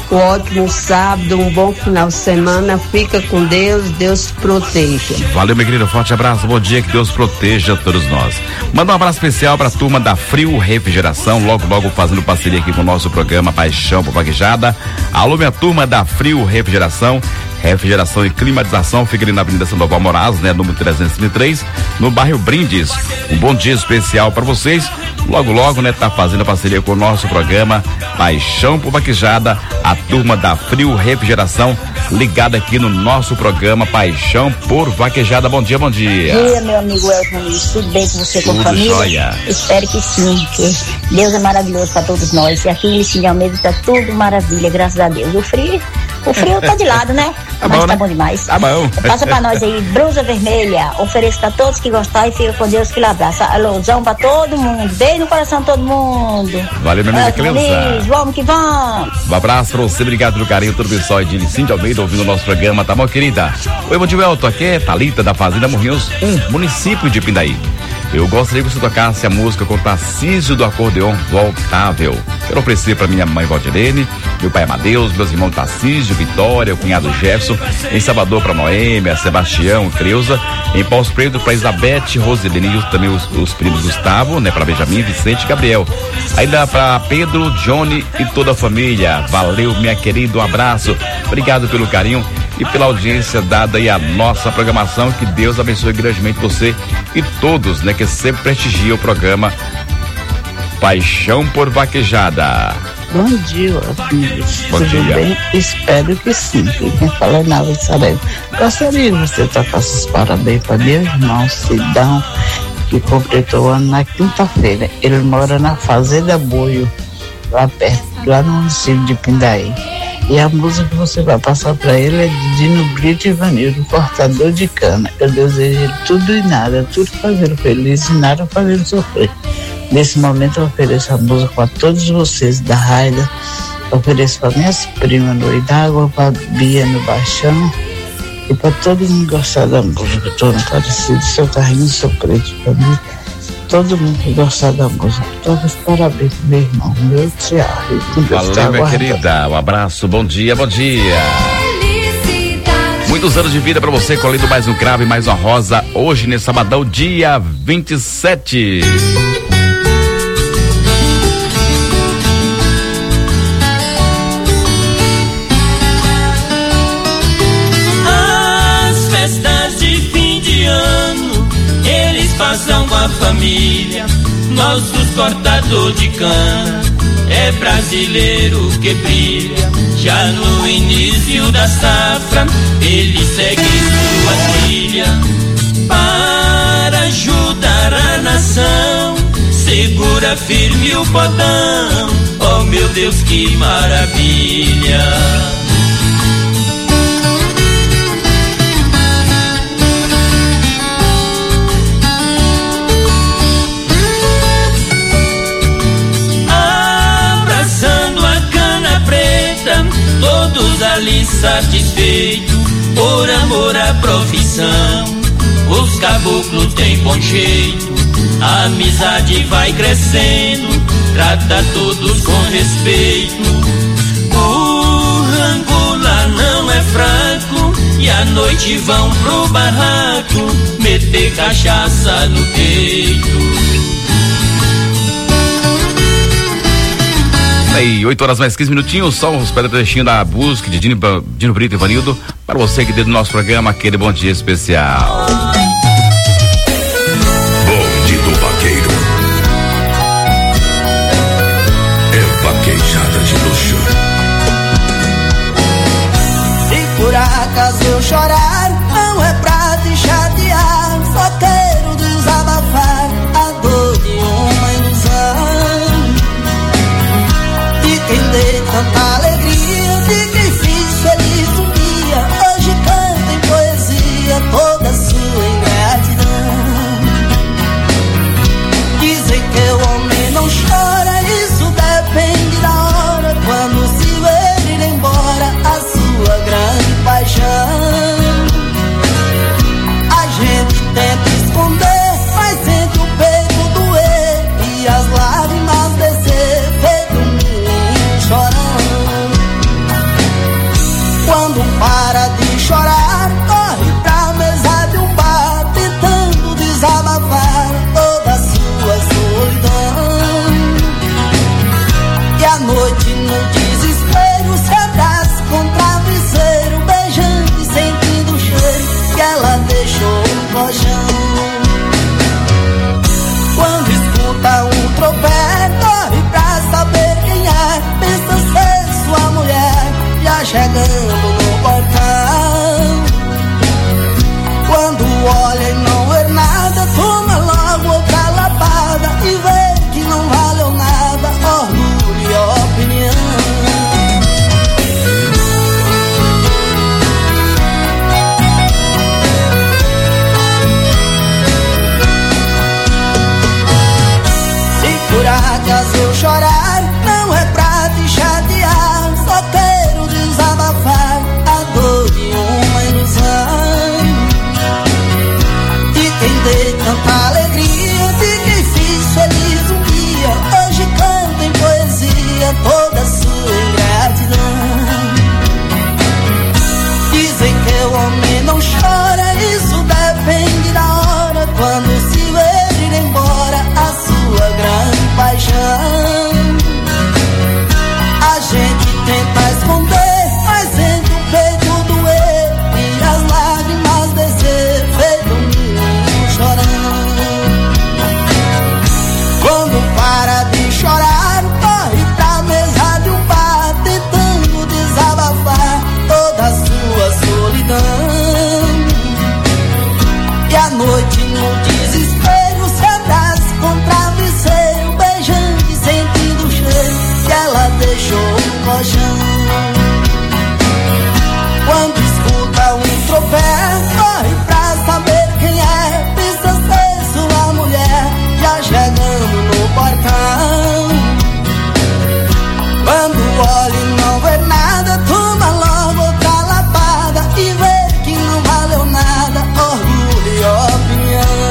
um ótimo sábado, um bom final de semana. Fica com Deus, Deus proteja. Valeu, meu querido, forte abraço, bom dia, que Deus proteja todos nós. Manda um abraço especial para a turma da Frio Refrigeração, logo, logo fazendo parceria aqui com o nosso programa Paixão por Vaquejada. Alô, minha turma da Frio Refrigeração. Refrigeração e climatização, fica ali na Avenida Sandoval Moraes, né? Número trezentos e trinta e três, no bairro Brindes. Um bom dia especial para vocês. Logo, logo, né? Tá fazendo parceria com o nosso programa Paixão por Vaquejada, a turma da Frio Refrigeração, ligada aqui no nosso programa Paixão por Vaquejada. Bom dia, bom dia. Bom dia, meu amigo Elton, tudo bem com você, com a família? Jóia. Espero que sim, que Deus é maravilhoso para todos nós. E aqui em Licínio de Almeida tá tudo maravilha, graças a Deus. O frio, o frio tá de lado, né? Tá Mas bom, tá né? bom demais. Tá bom. Passa pra nós aí, blusa vermelha. Ofereço pra todos que gostarem e fica com Deus que lhe abraça. Alôzão pra todo mundo. Beijo no coração de todo mundo. Valeu, minha amiga Cleusa. Vamos que vamos. Um abraço pra você, obrigado pelo carinho, todo o pessoal de Licínio de Almeida ouvindo o nosso programa, tá bom, querida? Oi, bom dia, Elton, aqui é Thalita da Fazenda Morrinhos, um município de Pindaí. Eu gostaria que você tocasse a música com Tarcísio do Acordeon Voltável. Quero oferecer para minha mãe Valdirene, meu pai Amadeus, meus irmãos Tarcísio, Vitória, o cunhado Jefferson, em Salvador para Noêmia, Sebastião, Creuza, em Paus Preto para Elizabeth, Roselene e também os, os primos Gustavo, né, para Benjamin, Vicente e Gabriel. Ainda para Pedro, Johnny e toda a família. Valeu, minha querida, um abraço. Obrigado pelo carinho e pela audiência dada aí à nossa programação. Que Deus abençoe grandemente você e todos, né, que sempre prestigiam o programa Paixão por Vaquejada. Bom dia, amigos. Bom Tudo dia. bem? Espero que sim. Quem fala é Nava Saré. Gostaria de você tocar esses parabéns para meu irmão Sidão, que completou o ano na quinta-feira. Ele mora na Fazenda Boio, lá perto, lá no município de Pindaí. E a música que você vai passar para ele é de Dino Brito e Vanildo, cortador de cana. Eu desejo ele tudo e nada, tudo fazendo feliz e nada fazendo sofrer. Nesse momento eu ofereço a música para todos vocês da Raida, ofereço para minhas primas no Idágua, para Bia no Baixão e para todo mundo gostar da música. Todo mundo parecido, seu carrinho, seu preto para mim. Todo mundo que gostar da música. Todos parabéns, meu irmão. Meu tchau. Valeu, minha querida. Um abraço, bom dia, bom dia. Muitos anos de vida pra você, colhendo mais um cravo e mais uma rosa. Hoje, nesse sabadão, dia vinte e sete. As festas de fim de ano, eles passam com a família. Nossos cortador de cana é brasileiro que brilha. Já no início da safra, ele segue sua trilha para ajudar a nação. Segura firme o botão, oh meu Deus, que maravilha. Todos ali satisfeitos, por amor à profissão. Os caboclos têm bom jeito, a amizade vai crescendo, trata todos com respeito. O rango lá não é fraco, e à noite vão pro barraco, meter cachaça no peito. Aí, oito horas mais quinze minutinhos, só os pedrechinhos da busca de Dino, Dino Brito e Vanildo, para você que deu do nosso programa aquele bom dia especial. Bonde do Vaqueiro. É vaquejada de luxo. Se por acaso eu chorar, não é pra te chatear, só quero desabafar a dor de uma ilusão. De quem dei tanta alegria, de quem fiz feliz um dia, hoje canta em poesia toda a sua fazer eu chorar, não é pra te chatear, só quero desabafar a dor de uma ilusão, de quem dei tanta alegria, de quem fiz feliz um dia, hoje canta em poesia toda a sua ingratidão. Dizem que o homem não chora, isso depende da hora, quando se vê ir embora a sua grande paixão. A gente tenta esconder, mas sente o peito doer e as lágrimas descer, feito um menino chorando. Quando para de chorar, corre pra mesa de um bar, tentando desabafar toda a sua solidão. E à noite no desespero se abraça com travesseiro, beijando e sentindo o cheiro que ela deixou no colchão. Quando escuta um tropé, corre pra saber quem é, pensa ser sua mulher, já chegando no portão. Quando olha e não vê nada, toma logo outra lapada e vê que não valeu nada, orgulho e opinião.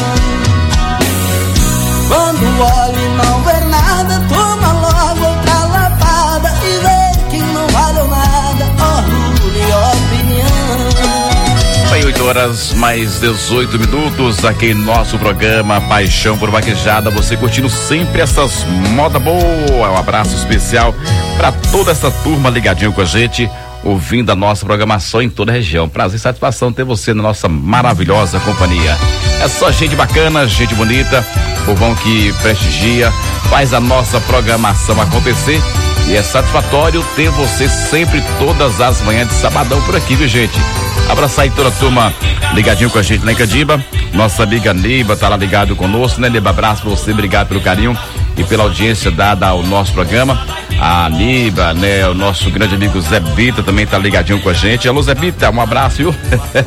Quando olha e não vê nada, toma logo outra lapada e vê que não valeu nada, orgulho e opinião. Bem, oito horas mais dezoito minutos aqui em nosso programa Paixão por Vaquejada. Você curtindo sempre essas moda boa. Um abraço especial para toda essa turma ligadinho com a gente, ouvindo a nossa programação em toda a região. Prazer e satisfação ter você na nossa maravilhosa companhia. É só gente bacana, gente bonita, povão que prestigia, faz a nossa programação acontecer. E é satisfatório ter você sempre, todas as manhãs de sabadão por aqui, viu, gente? Abraçar aí toda a turma ligadinho com a gente lá em Candiba. Nossa amiga Neiba tá lá ligado conosco, né, Neiba? Abraço pra você, obrigado pelo carinho e pela audiência dada ao nosso programa. A Neiba, né, o nosso grande amigo Zé Bita também tá ligadinho com a gente. Alô, Zé Bita, um abraço, viu?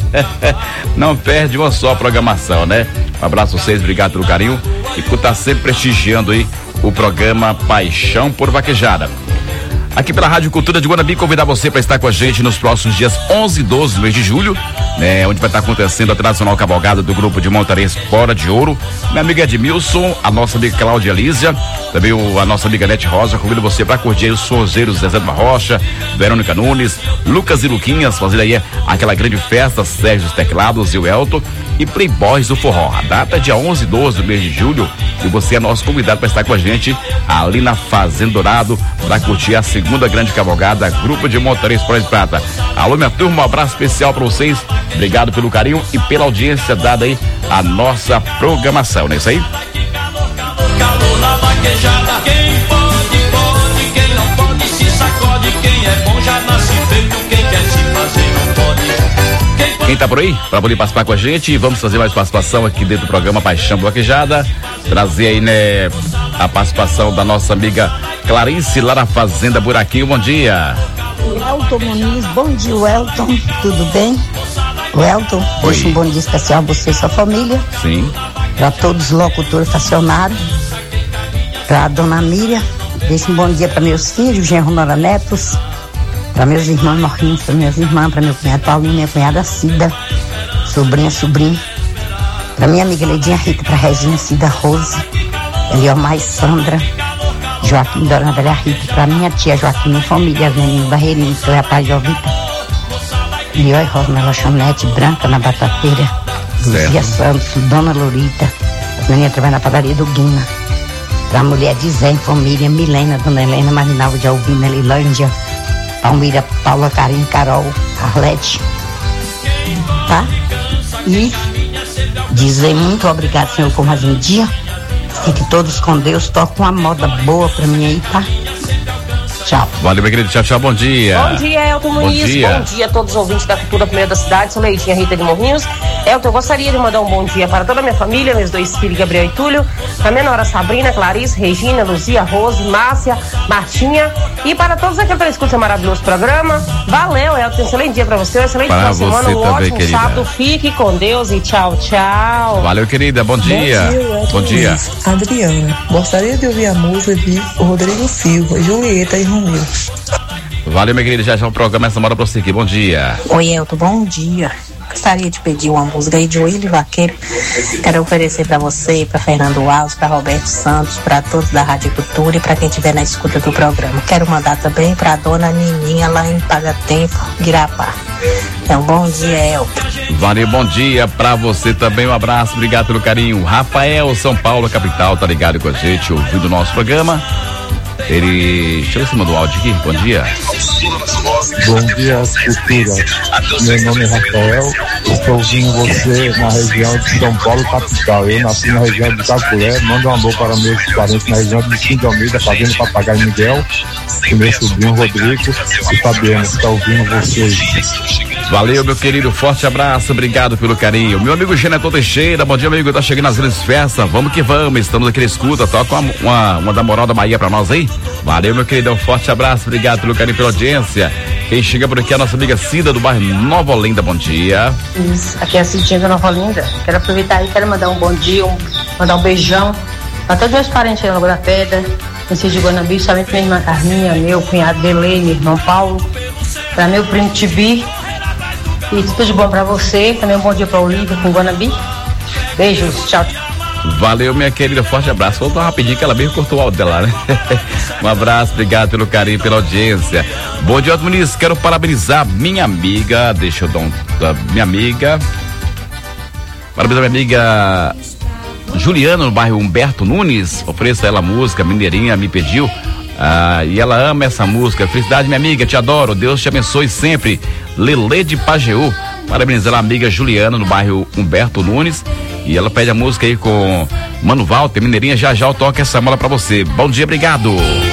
Não perde uma só programação, né? Um abraço a vocês, obrigado pelo carinho e por estar sempre prestigiando aí o programa Paixão por Vaquejada. Aqui pela Rádio Cultura de Guanabi, convidar você para estar com a gente nos próximos dias onze e doze do mês de julho, né, onde vai estar acontecendo a tradicional cavalgada do grupo de montaria Espora de Ouro. Minha amiga Edmilson, a nossa amiga Cláudia Lísia, também o, a nossa amiga Nete Rosa, convido você para curtir aí os sonzeiros Zezé de uma Rocha, Verônica Nunes, Lucas e Luquinhas, fazer aí aquela grande festa, Sérgio dos Teclados e o Elton, e Playboys do Forró. A data é dia onze e doze do mês de julho e você é nosso convidado para estar com a gente ali na Fazenda Dourado para curtir a segunda grande cavalgada, grupo de montaria Espora de Prata. Alô, minha turma, um abraço especial para vocês, obrigado pelo carinho e pela audiência dada aí à nossa programação, não é isso aí? Calor na vaquejada, quem pode, pode, quem não pode se sacode, quem é bom já nasce feito, quem quer se fazer não pode. Quem tá por aí, para poder participar com a gente, vamos fazer mais participação aqui dentro do programa Paixão por Vaquejada, trazer aí, né, a participação da nossa amiga Clarice lá na Fazenda Buraquinho. Bom dia. Elton Muniz, bom dia, Elton, tudo bem? O Elton, deixa um bom dia especial a você e sua família. Sim. Para todos os locutores estacionários, para a dona Miriam, deixa um bom dia para meus filhos, genro Nora Netos, para meus irmãos morrinhos, para minhas irmãs, para meu cunhado Paulinho, minha cunhada Cida, sobrinha, sobrinho, para minha amiga Leidinha Rita, para Regina Cida Rose, Eliomar e Sandra, Joaquim Dona Velha Rita, para minha tia Joaquim e família, Menino Barreirinho, Cleopatra Jovita, Leói Rosa na Lanchonete, Branca na Batateira, Luzia Santos, Dona Lorita, as meninas trabalham na padaria do Guina, para a mulher de Zé em família, Milena, Dona Helena, Marinalva de Alvina, Lilândia, Palmira, Paula, Carim, Carol, Arlete, tá? E dizer muito obrigado, Senhor, por mais um dia. E que todos com Deus tocam uma moda boa pra mim aí, tá? Tchau. Valeu, meu querido. Tchau, tchau. Bom dia. Bom dia, Elton Muniz. Bom dia. Bom dia a todos os ouvintes da Cultura Primeira da Cidade. Sou Leidinha Rita de Morrinhos. Elton, eu gostaria de mandar um bom dia para toda a minha família, meus dois filhos, Gabriel e Túlio, a minha nora Sabrina, Clarice, Regina, Luzia, Rose, Márcia, Martinha, e para todos aqueles que escutam esse maravilhoso programa. Valeu, Elton. Excelente dia para você, excelente para semana, você um também, ótimo querida. sábado. Fique com Deus e tchau, tchau. Valeu, querida. Bom dia. Bom dia, Elton Bom dia. Muniz. Adriana, gostaria de ouvir a música de Rodrigo Silva, Julieta e Romeu. Valeu, minha querida. Já já o programa essa hora pra você aqui. Bom dia. Oi, Elton, bom dia. Gostaria de pedir uma música aí de Willy Vaqueiro. Quero oferecer para você, para Fernando Alves, para Roberto Santos, para todos da Rádio Cultura e para quem estiver na escuta do programa. Quero mandar também para a dona Nininha lá em Pagatempo, Guirapá. Então, bom dia, Elton. Valeu, bom dia pra você também. Um abraço, obrigado pelo carinho. Rafael, São Paulo, capital, tá ligado com a gente, ouvindo o nosso programa. Ele. Deixa eu ver se mandou áudio aqui. Bom dia. Bom dia, Cultura. Meu nome é Rafael. Estou ouvindo você na região de São Paulo, capital. Eu nasci na região de Caculé. Manda um alô para meus parentes na região de Cim de Almeida, fazendo Papagaio Miguel, e meu sobrinho Rodrigo e Fabiano. Está ouvindo vocês. Valeu, meu querido, forte abraço, obrigado pelo carinho. Meu amigo Geneton Teixeira, bom dia, amigo, tá chegando nas grandes festas, vamos que vamos, estamos aqui na escuta, toca uma, uma, uma da Moral da Bahia pra nós aí. Valeu, meu querido, um forte abraço, obrigado pelo carinho, pela audiência. Quem chega por aqui é a nossa amiga Cida, do bairro Nova Olinda, bom dia. Isso, aqui é a Cidinha da Nova Olinda, quero aproveitar aí, quero mandar um bom dia, um, mandar um beijão pra todos os meus parentes aí na Lagoa da Pedra, no de Guanambi, somente minha irmã Carminha, meu cunhado Belê, meu irmão Paulo, pra meu primo Tibi. E tudo de bom pra você, também um bom dia pra Olívia com Guanambi. Beijos, tchau. Valeu, minha querida, forte abraço. Voltou rapidinho que ela mesmo cortou o áudio dela, né? Um abraço, obrigado pelo carinho, pela audiência. Bom dia, Otto Muniz, quero parabenizar minha amiga, deixa eu dar um, minha amiga, parabenizar minha amiga Juliana, no bairro Humberto Nunes, ofereço a ela a música, Mineirinha me pediu. Ah, e ela ama essa música. Felicidade, minha amiga, te adoro. Deus te abençoe sempre. Lelê de Pajeú. Parabenizar a amiga Juliana no bairro Humberto Nunes. E ela pede a música aí com Mano Walter, Mineirinha. Já já eu toco essa mola pra você. Bom dia, obrigado.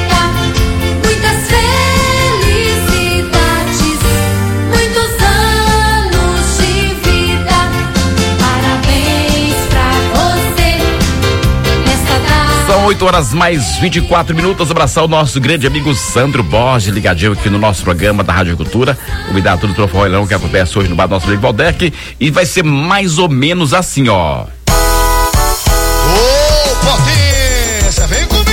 oito horas mais vinte e quatro minutos. Abraçar o nosso grande amigo Sandro Borges, ligadinho aqui no nosso programa da Rádio Cultura. Convidar tudo pro forró que acontece hoje no bar do nosso amigo Valdec. E vai ser mais ou menos assim, ó. Ô, potência, vem comigo!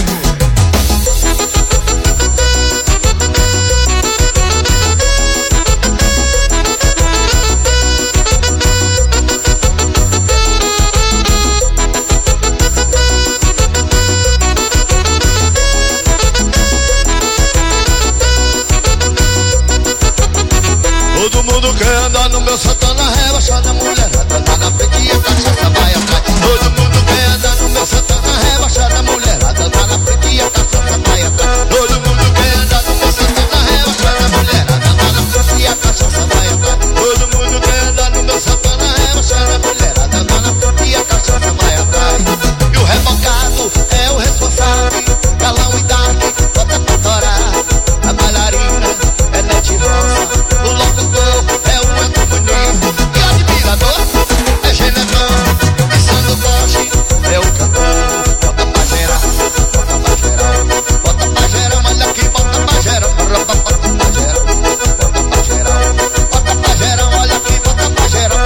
Todo mundo quer andar no meu Santana, rebaixando a mulherada lá na frente e a cachaça vai atrás. Todo mundo quer andar no meu Santana, rebaixando a mulherada lá na frente e a cachaça vai atrás. Todo mundo quer andar no meu Santana, rebaixando a mulherada lá na frente e a cachaça vai atrás. Todo mundo quer andar no meu Santana, rebaixando a mulherada lá na frente e a cachaça vai atrás. E o rebocado é o responsável, galão e dark, bota pra torar. A bailarina é Nete Rosa, o locutor é o Elton Muniz, e o admirador é Genetão, e Sandro Borges é o cantor. Bota pra geral, bota pra geral, bota pra geral, olha aqui, bota pra geral, bota pra geral, bota pra geral, bota pra geral, olha aqui, bota pra geral,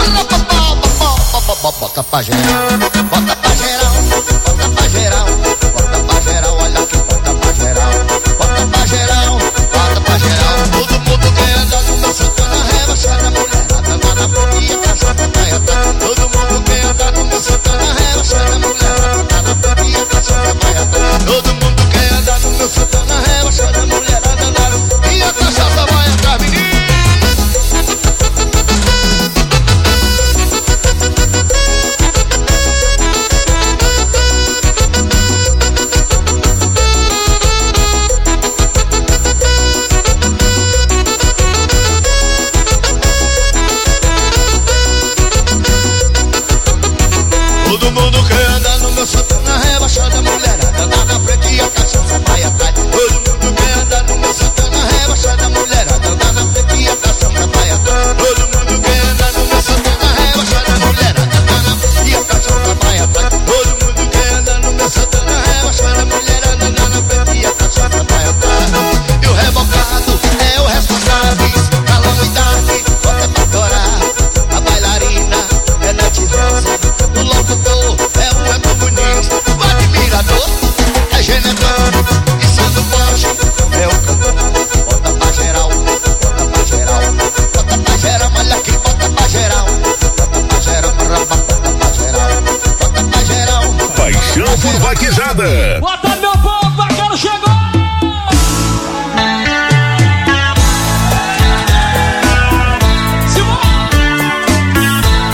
bota pra geral, bota pra geral, bota pra geral, bota pra geral, olha aqui, bota pra geral, bota pra geral, bota pra geral. Todo mundo quer andar no meu Santana, rebaixando a mulherada lá na frente e a cachaça vai atrás. Todo mundo quer andar no meu Santana, rebaixando a mulherada lá na frente e a cachaça vai atrás. Todo mundo quer andar no meu Santana, rebaixando a mulherada lá na frente e a cachaça vai atrás, menino. Todo mundo quer andar no meu Santana, rebaixando a mulherada lá na frente e a cachaça vai atrás. Todo mundo quer andar no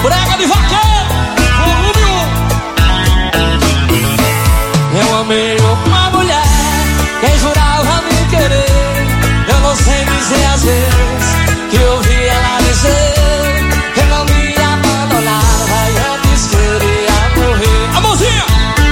Brega de Vaqueiro, volume um. Eu amei uma mulher, quem jurava me querer. Eu não sei dizer às vezes que eu ouvi ela dizer que não me abandonava e antes queria morrer. A mãozinha!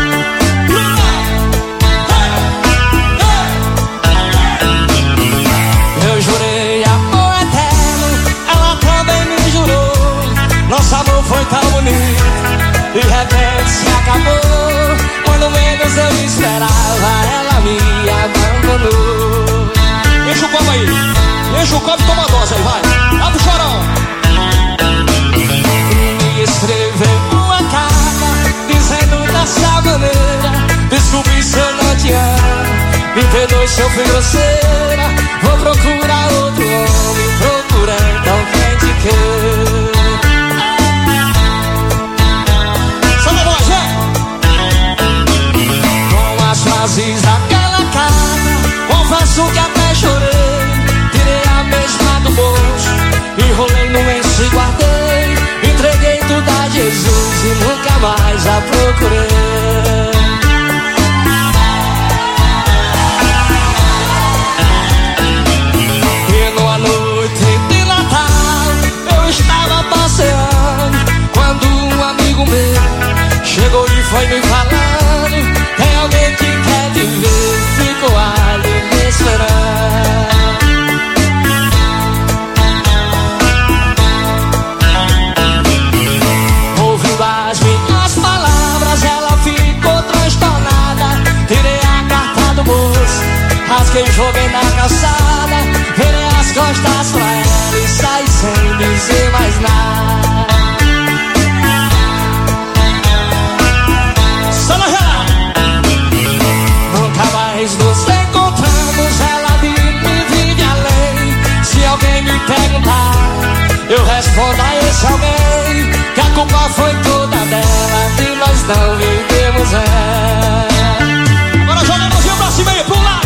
Eu jurei amor eterno, ela também me jurou. Nosso amor foi tão bonito, de repente se acabou. Quando menos eu esperava, ela me abandonou. Enche o copo aí, enche o copo e toma dose aí, vai. Lá pro chorão. Me escreveu uma carta, dizendo dessa maneira: desculpe se eu não te amo, me perdoe se eu fui grosseira. Vou procurar outro homem, procura então quem te quer. Sabe a gente? Com as frases daquela carta, confesso que até chorei. Tirei a mesma do bolso, enrolei no lenço e guardei. Entreguei tudo a Jesus e nunca mais a procurei. E numa noite de Natal eu estava passeando, quando um amigo meu chegou e foi me falando: tem alguém que quer te ver, ficou ali me esperando. Ouviu as minhas palavras, ela ficou transtornada. Tirei a carta do bolso, rasguei e joguei na calçada. Virei as costas pra ela e saí sem dizer mais nada. Nunca mais nos encontramos, ela me, me vive além. Se alguém me perguntar, eu respondo a esse alguém que a culpa foi toda dela, e nós não vivemos ela. Agora joga a mãozinha pra cima aí, pro lado.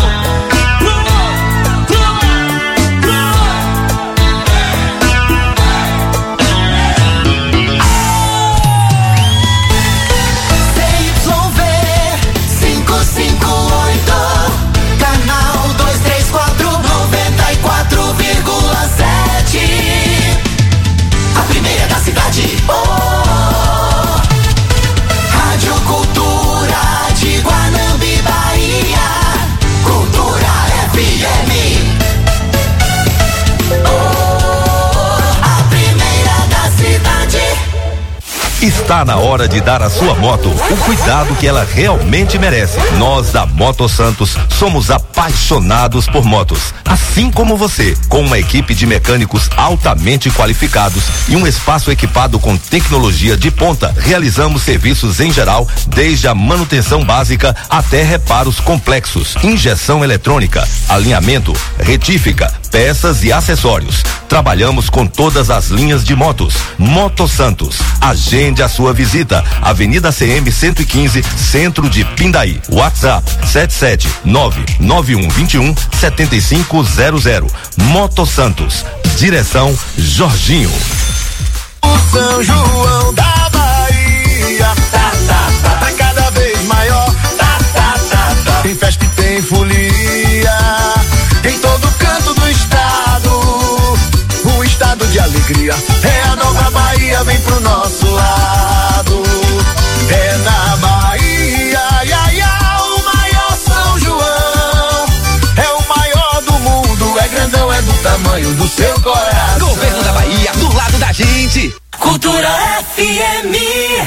Oh, Rádio Cultura de Guanambi, Bahia. Cultura F M. Oh, a primeira da cidade. Está na hora de dar à sua moto o cuidado que ela realmente merece. Nós da Moto Santos somos apaixonados por motos, assim como você. Com uma equipe de mecânicos altamente qualificados e um espaço equipado com tecnologia de ponta, realizamos serviços em geral, desde a manutenção básica até reparos complexos, injeção eletrônica, alinhamento, retífica, peças e acessórios. Trabalhamos com todas as linhas de motos. Moto Santos. Agende a sua visita. Avenida C M cento e quinze, Centro de Pindaí. WhatsApp sete sete nove nove um dois um sete cinco zero zero. Moto Santos. Direção Jorginho. O São João da Bahia tá, tá, tá, tá cada vez maior. Tá, tá, tá, tá. Tem festa e tem folia em todo canto do estado. Um estado de alegria. É a nova Bahia, vem pro nosso lado. É na Bahia, ia, ia, o maior São João. É o maior do mundo, é grandão, é do tamanho do seu coração. Governo da Bahia, do lado da gente. Cultura F M.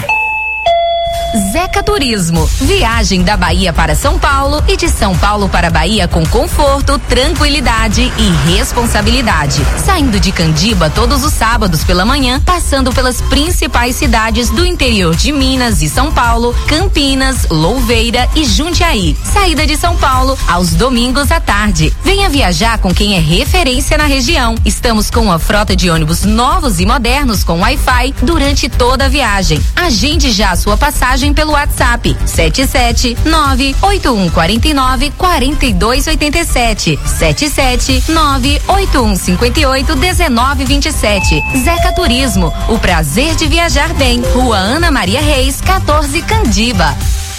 Zeca Turismo. Viagem da Bahia para São Paulo e de São Paulo para Bahia com conforto, tranquilidade e responsabilidade. Saindo de Candiba todos os sábados pela manhã, passando pelas principais cidades do interior de Minas e São Paulo, Campinas, Louveira e Jundiaí. Saída de São Paulo aos domingos à tarde. Venha viajar com quem é referência na região. Estamos com uma frota de ônibus novos e modernos com Wi-Fi durante toda a viagem. Agende já a sua passagem pelo WhatsApp sete sete nove oito um quatro nove quatro dois oito sete, sete sete nove oito um cinco oito um nove dois sete. Zeca Turismo, o prazer de viajar bem. Rua Ana Maria Reis, quatorze, Candiba.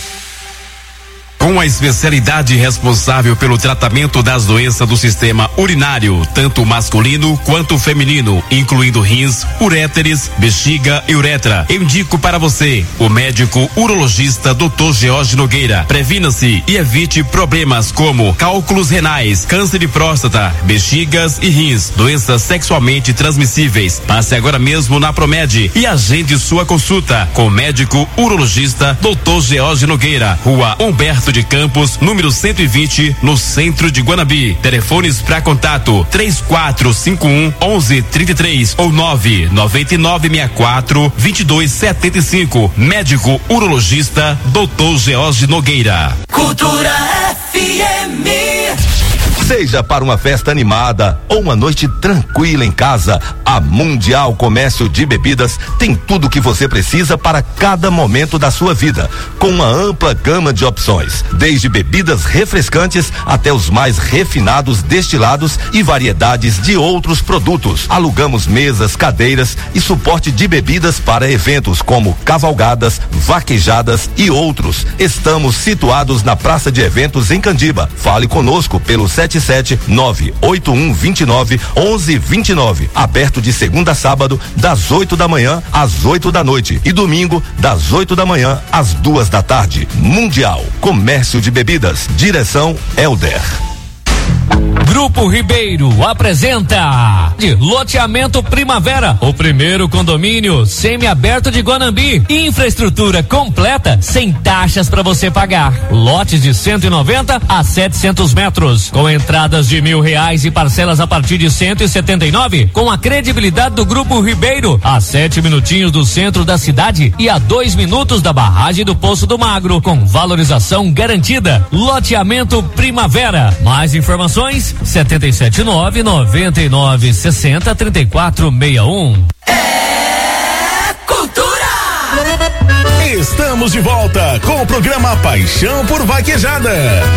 Com a especialidade responsável pelo tratamento das doenças do sistema urinário, tanto masculino quanto feminino, incluindo rins, uréteres, bexiga e uretra, eu indico para você o médico urologista doutor George Nogueira. Previna-se e evite problemas como cálculos renais, câncer de próstata, bexigas e rins, doenças sexualmente transmissíveis. Passe agora mesmo na Promed e agende sua consulta com o médico urologista doutor George Nogueira, Rua Humberto de Campos, número cento e vinte, no centro de Guanabi. Telefones para contato três quatro cinco um onze trinta e três ou nove nove nove seis quatro dois dois sete cinco. Médico urologista doutor George Nogueira. Cultura F M. Seja para uma festa animada ou uma noite tranquila em casa, a Mundial Comércio de Bebidas tem tudo o que você precisa para cada momento da sua vida, com uma ampla gama de opções, desde bebidas refrescantes até os mais refinados destilados e variedades de outros produtos. Alugamos mesas, cadeiras e suporte de bebidas para eventos como cavalgadas, vaquejadas e outros. Estamos situados na Praça de Eventos em Candiba. Fale conosco pelo sete sete nove oito um dois nove um um dois nove. Aberto de segunda a sábado, das oito da manhã às oito da noite e domingo, das oito da manhã às duas da tarde. Mundial Comércio de Bebidas. Direção Elder. Grupo Ribeiro apresenta de Loteamento Primavera, o primeiro condomínio semi-aberto de Guanambi. Infraestrutura completa, sem taxas para você pagar. Lotes de cento e noventa a setecentos metros, com entradas de mil reais e parcelas a partir de cento e setenta e nove. Com a credibilidade do Grupo Ribeiro, a sete minutinhos do centro da cidade e a dois minutos da barragem do Poço do Magro, com valorização garantida. Loteamento Primavera. Mais informações sete sete nove nove nove seis zero três quatro seis um. É cultura! Estamos de volta com o programa Paixão por Vaquejada.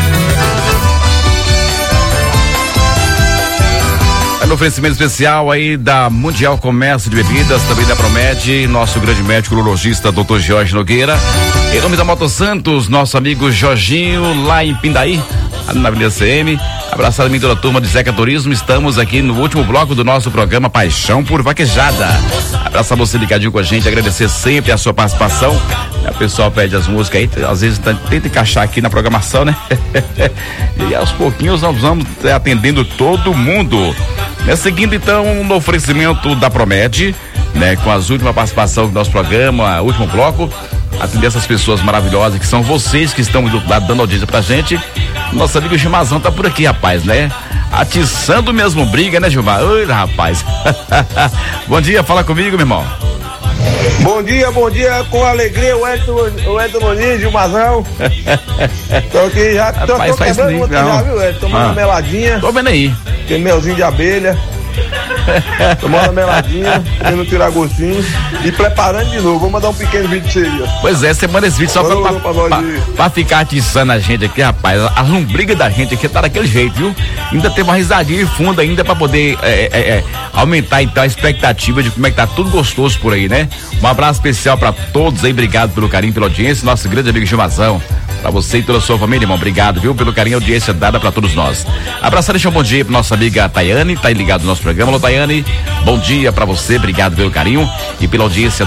No oferecimento especial aí da Mundial Comércio de Bebidas, também da Promed, nosso grande médico urologista doutor Jorge Nogueira. Em nome da Moto Santos, nosso amigo Jorginho, lá em Pindaí, na Avenida C M. Abraçado a mim, toda a turma de Zeca Turismo. Estamos aqui no último bloco do nosso programa Paixão por Vaquejada. Abraçar você ligadinho com a gente, agradecer sempre a sua participação. O pessoal pede as músicas aí, às vezes tenta encaixar aqui na programação, né? E aos pouquinhos nós vamos atendendo todo mundo. É, seguindo então no oferecimento da Promed, né? Com as últimas participações do nosso programa, último bloco, atender essas pessoas maravilhosas que são vocês que estão do lado dando audiência pra gente. Nosso amigo Gilmazão tá por aqui, rapaz, né? Atiçando mesmo briga, né, Gilmar? Oi, rapaz. Bom dia, fala comigo, meu irmão. Bom dia, bom dia, com alegria, o Edson, o Edson Muniz, Gilmazão. Tô aqui já, tô, rapaz, tô quebrando outro já, viu, Edson? Tomando ah. uma meladinha. Tô vendo aí. Tem melzinho de abelha. Tomando uma meladinha, comendo tiragostinho e preparando de novo. Vou mandar um pequeno vídeo pra você aí, ó. Pois é, você manda esse vídeo só pra, pra, pra, pra, pra ficar atiçando a gente aqui, rapaz. A lombriga da gente aqui tá daquele jeito, viu? Ainda tem uma risadinha funda ainda pra poder é, é, é, aumentar então a expectativa de como é que tá tudo gostoso por aí, né? Um abraço especial pra todos aí, obrigado pelo carinho, pela audiência, nosso grande amigo Gilmazão. Pra você e toda a sua família, irmão, obrigado, viu? Pelo carinho e audiência dada pra todos nós. Abraçar, deixa um bom dia pra nossa amiga Tayane, tá aí ligado no nosso programa. Alô, Tayane, bom dia pra você, obrigado pelo carinho e pela audiência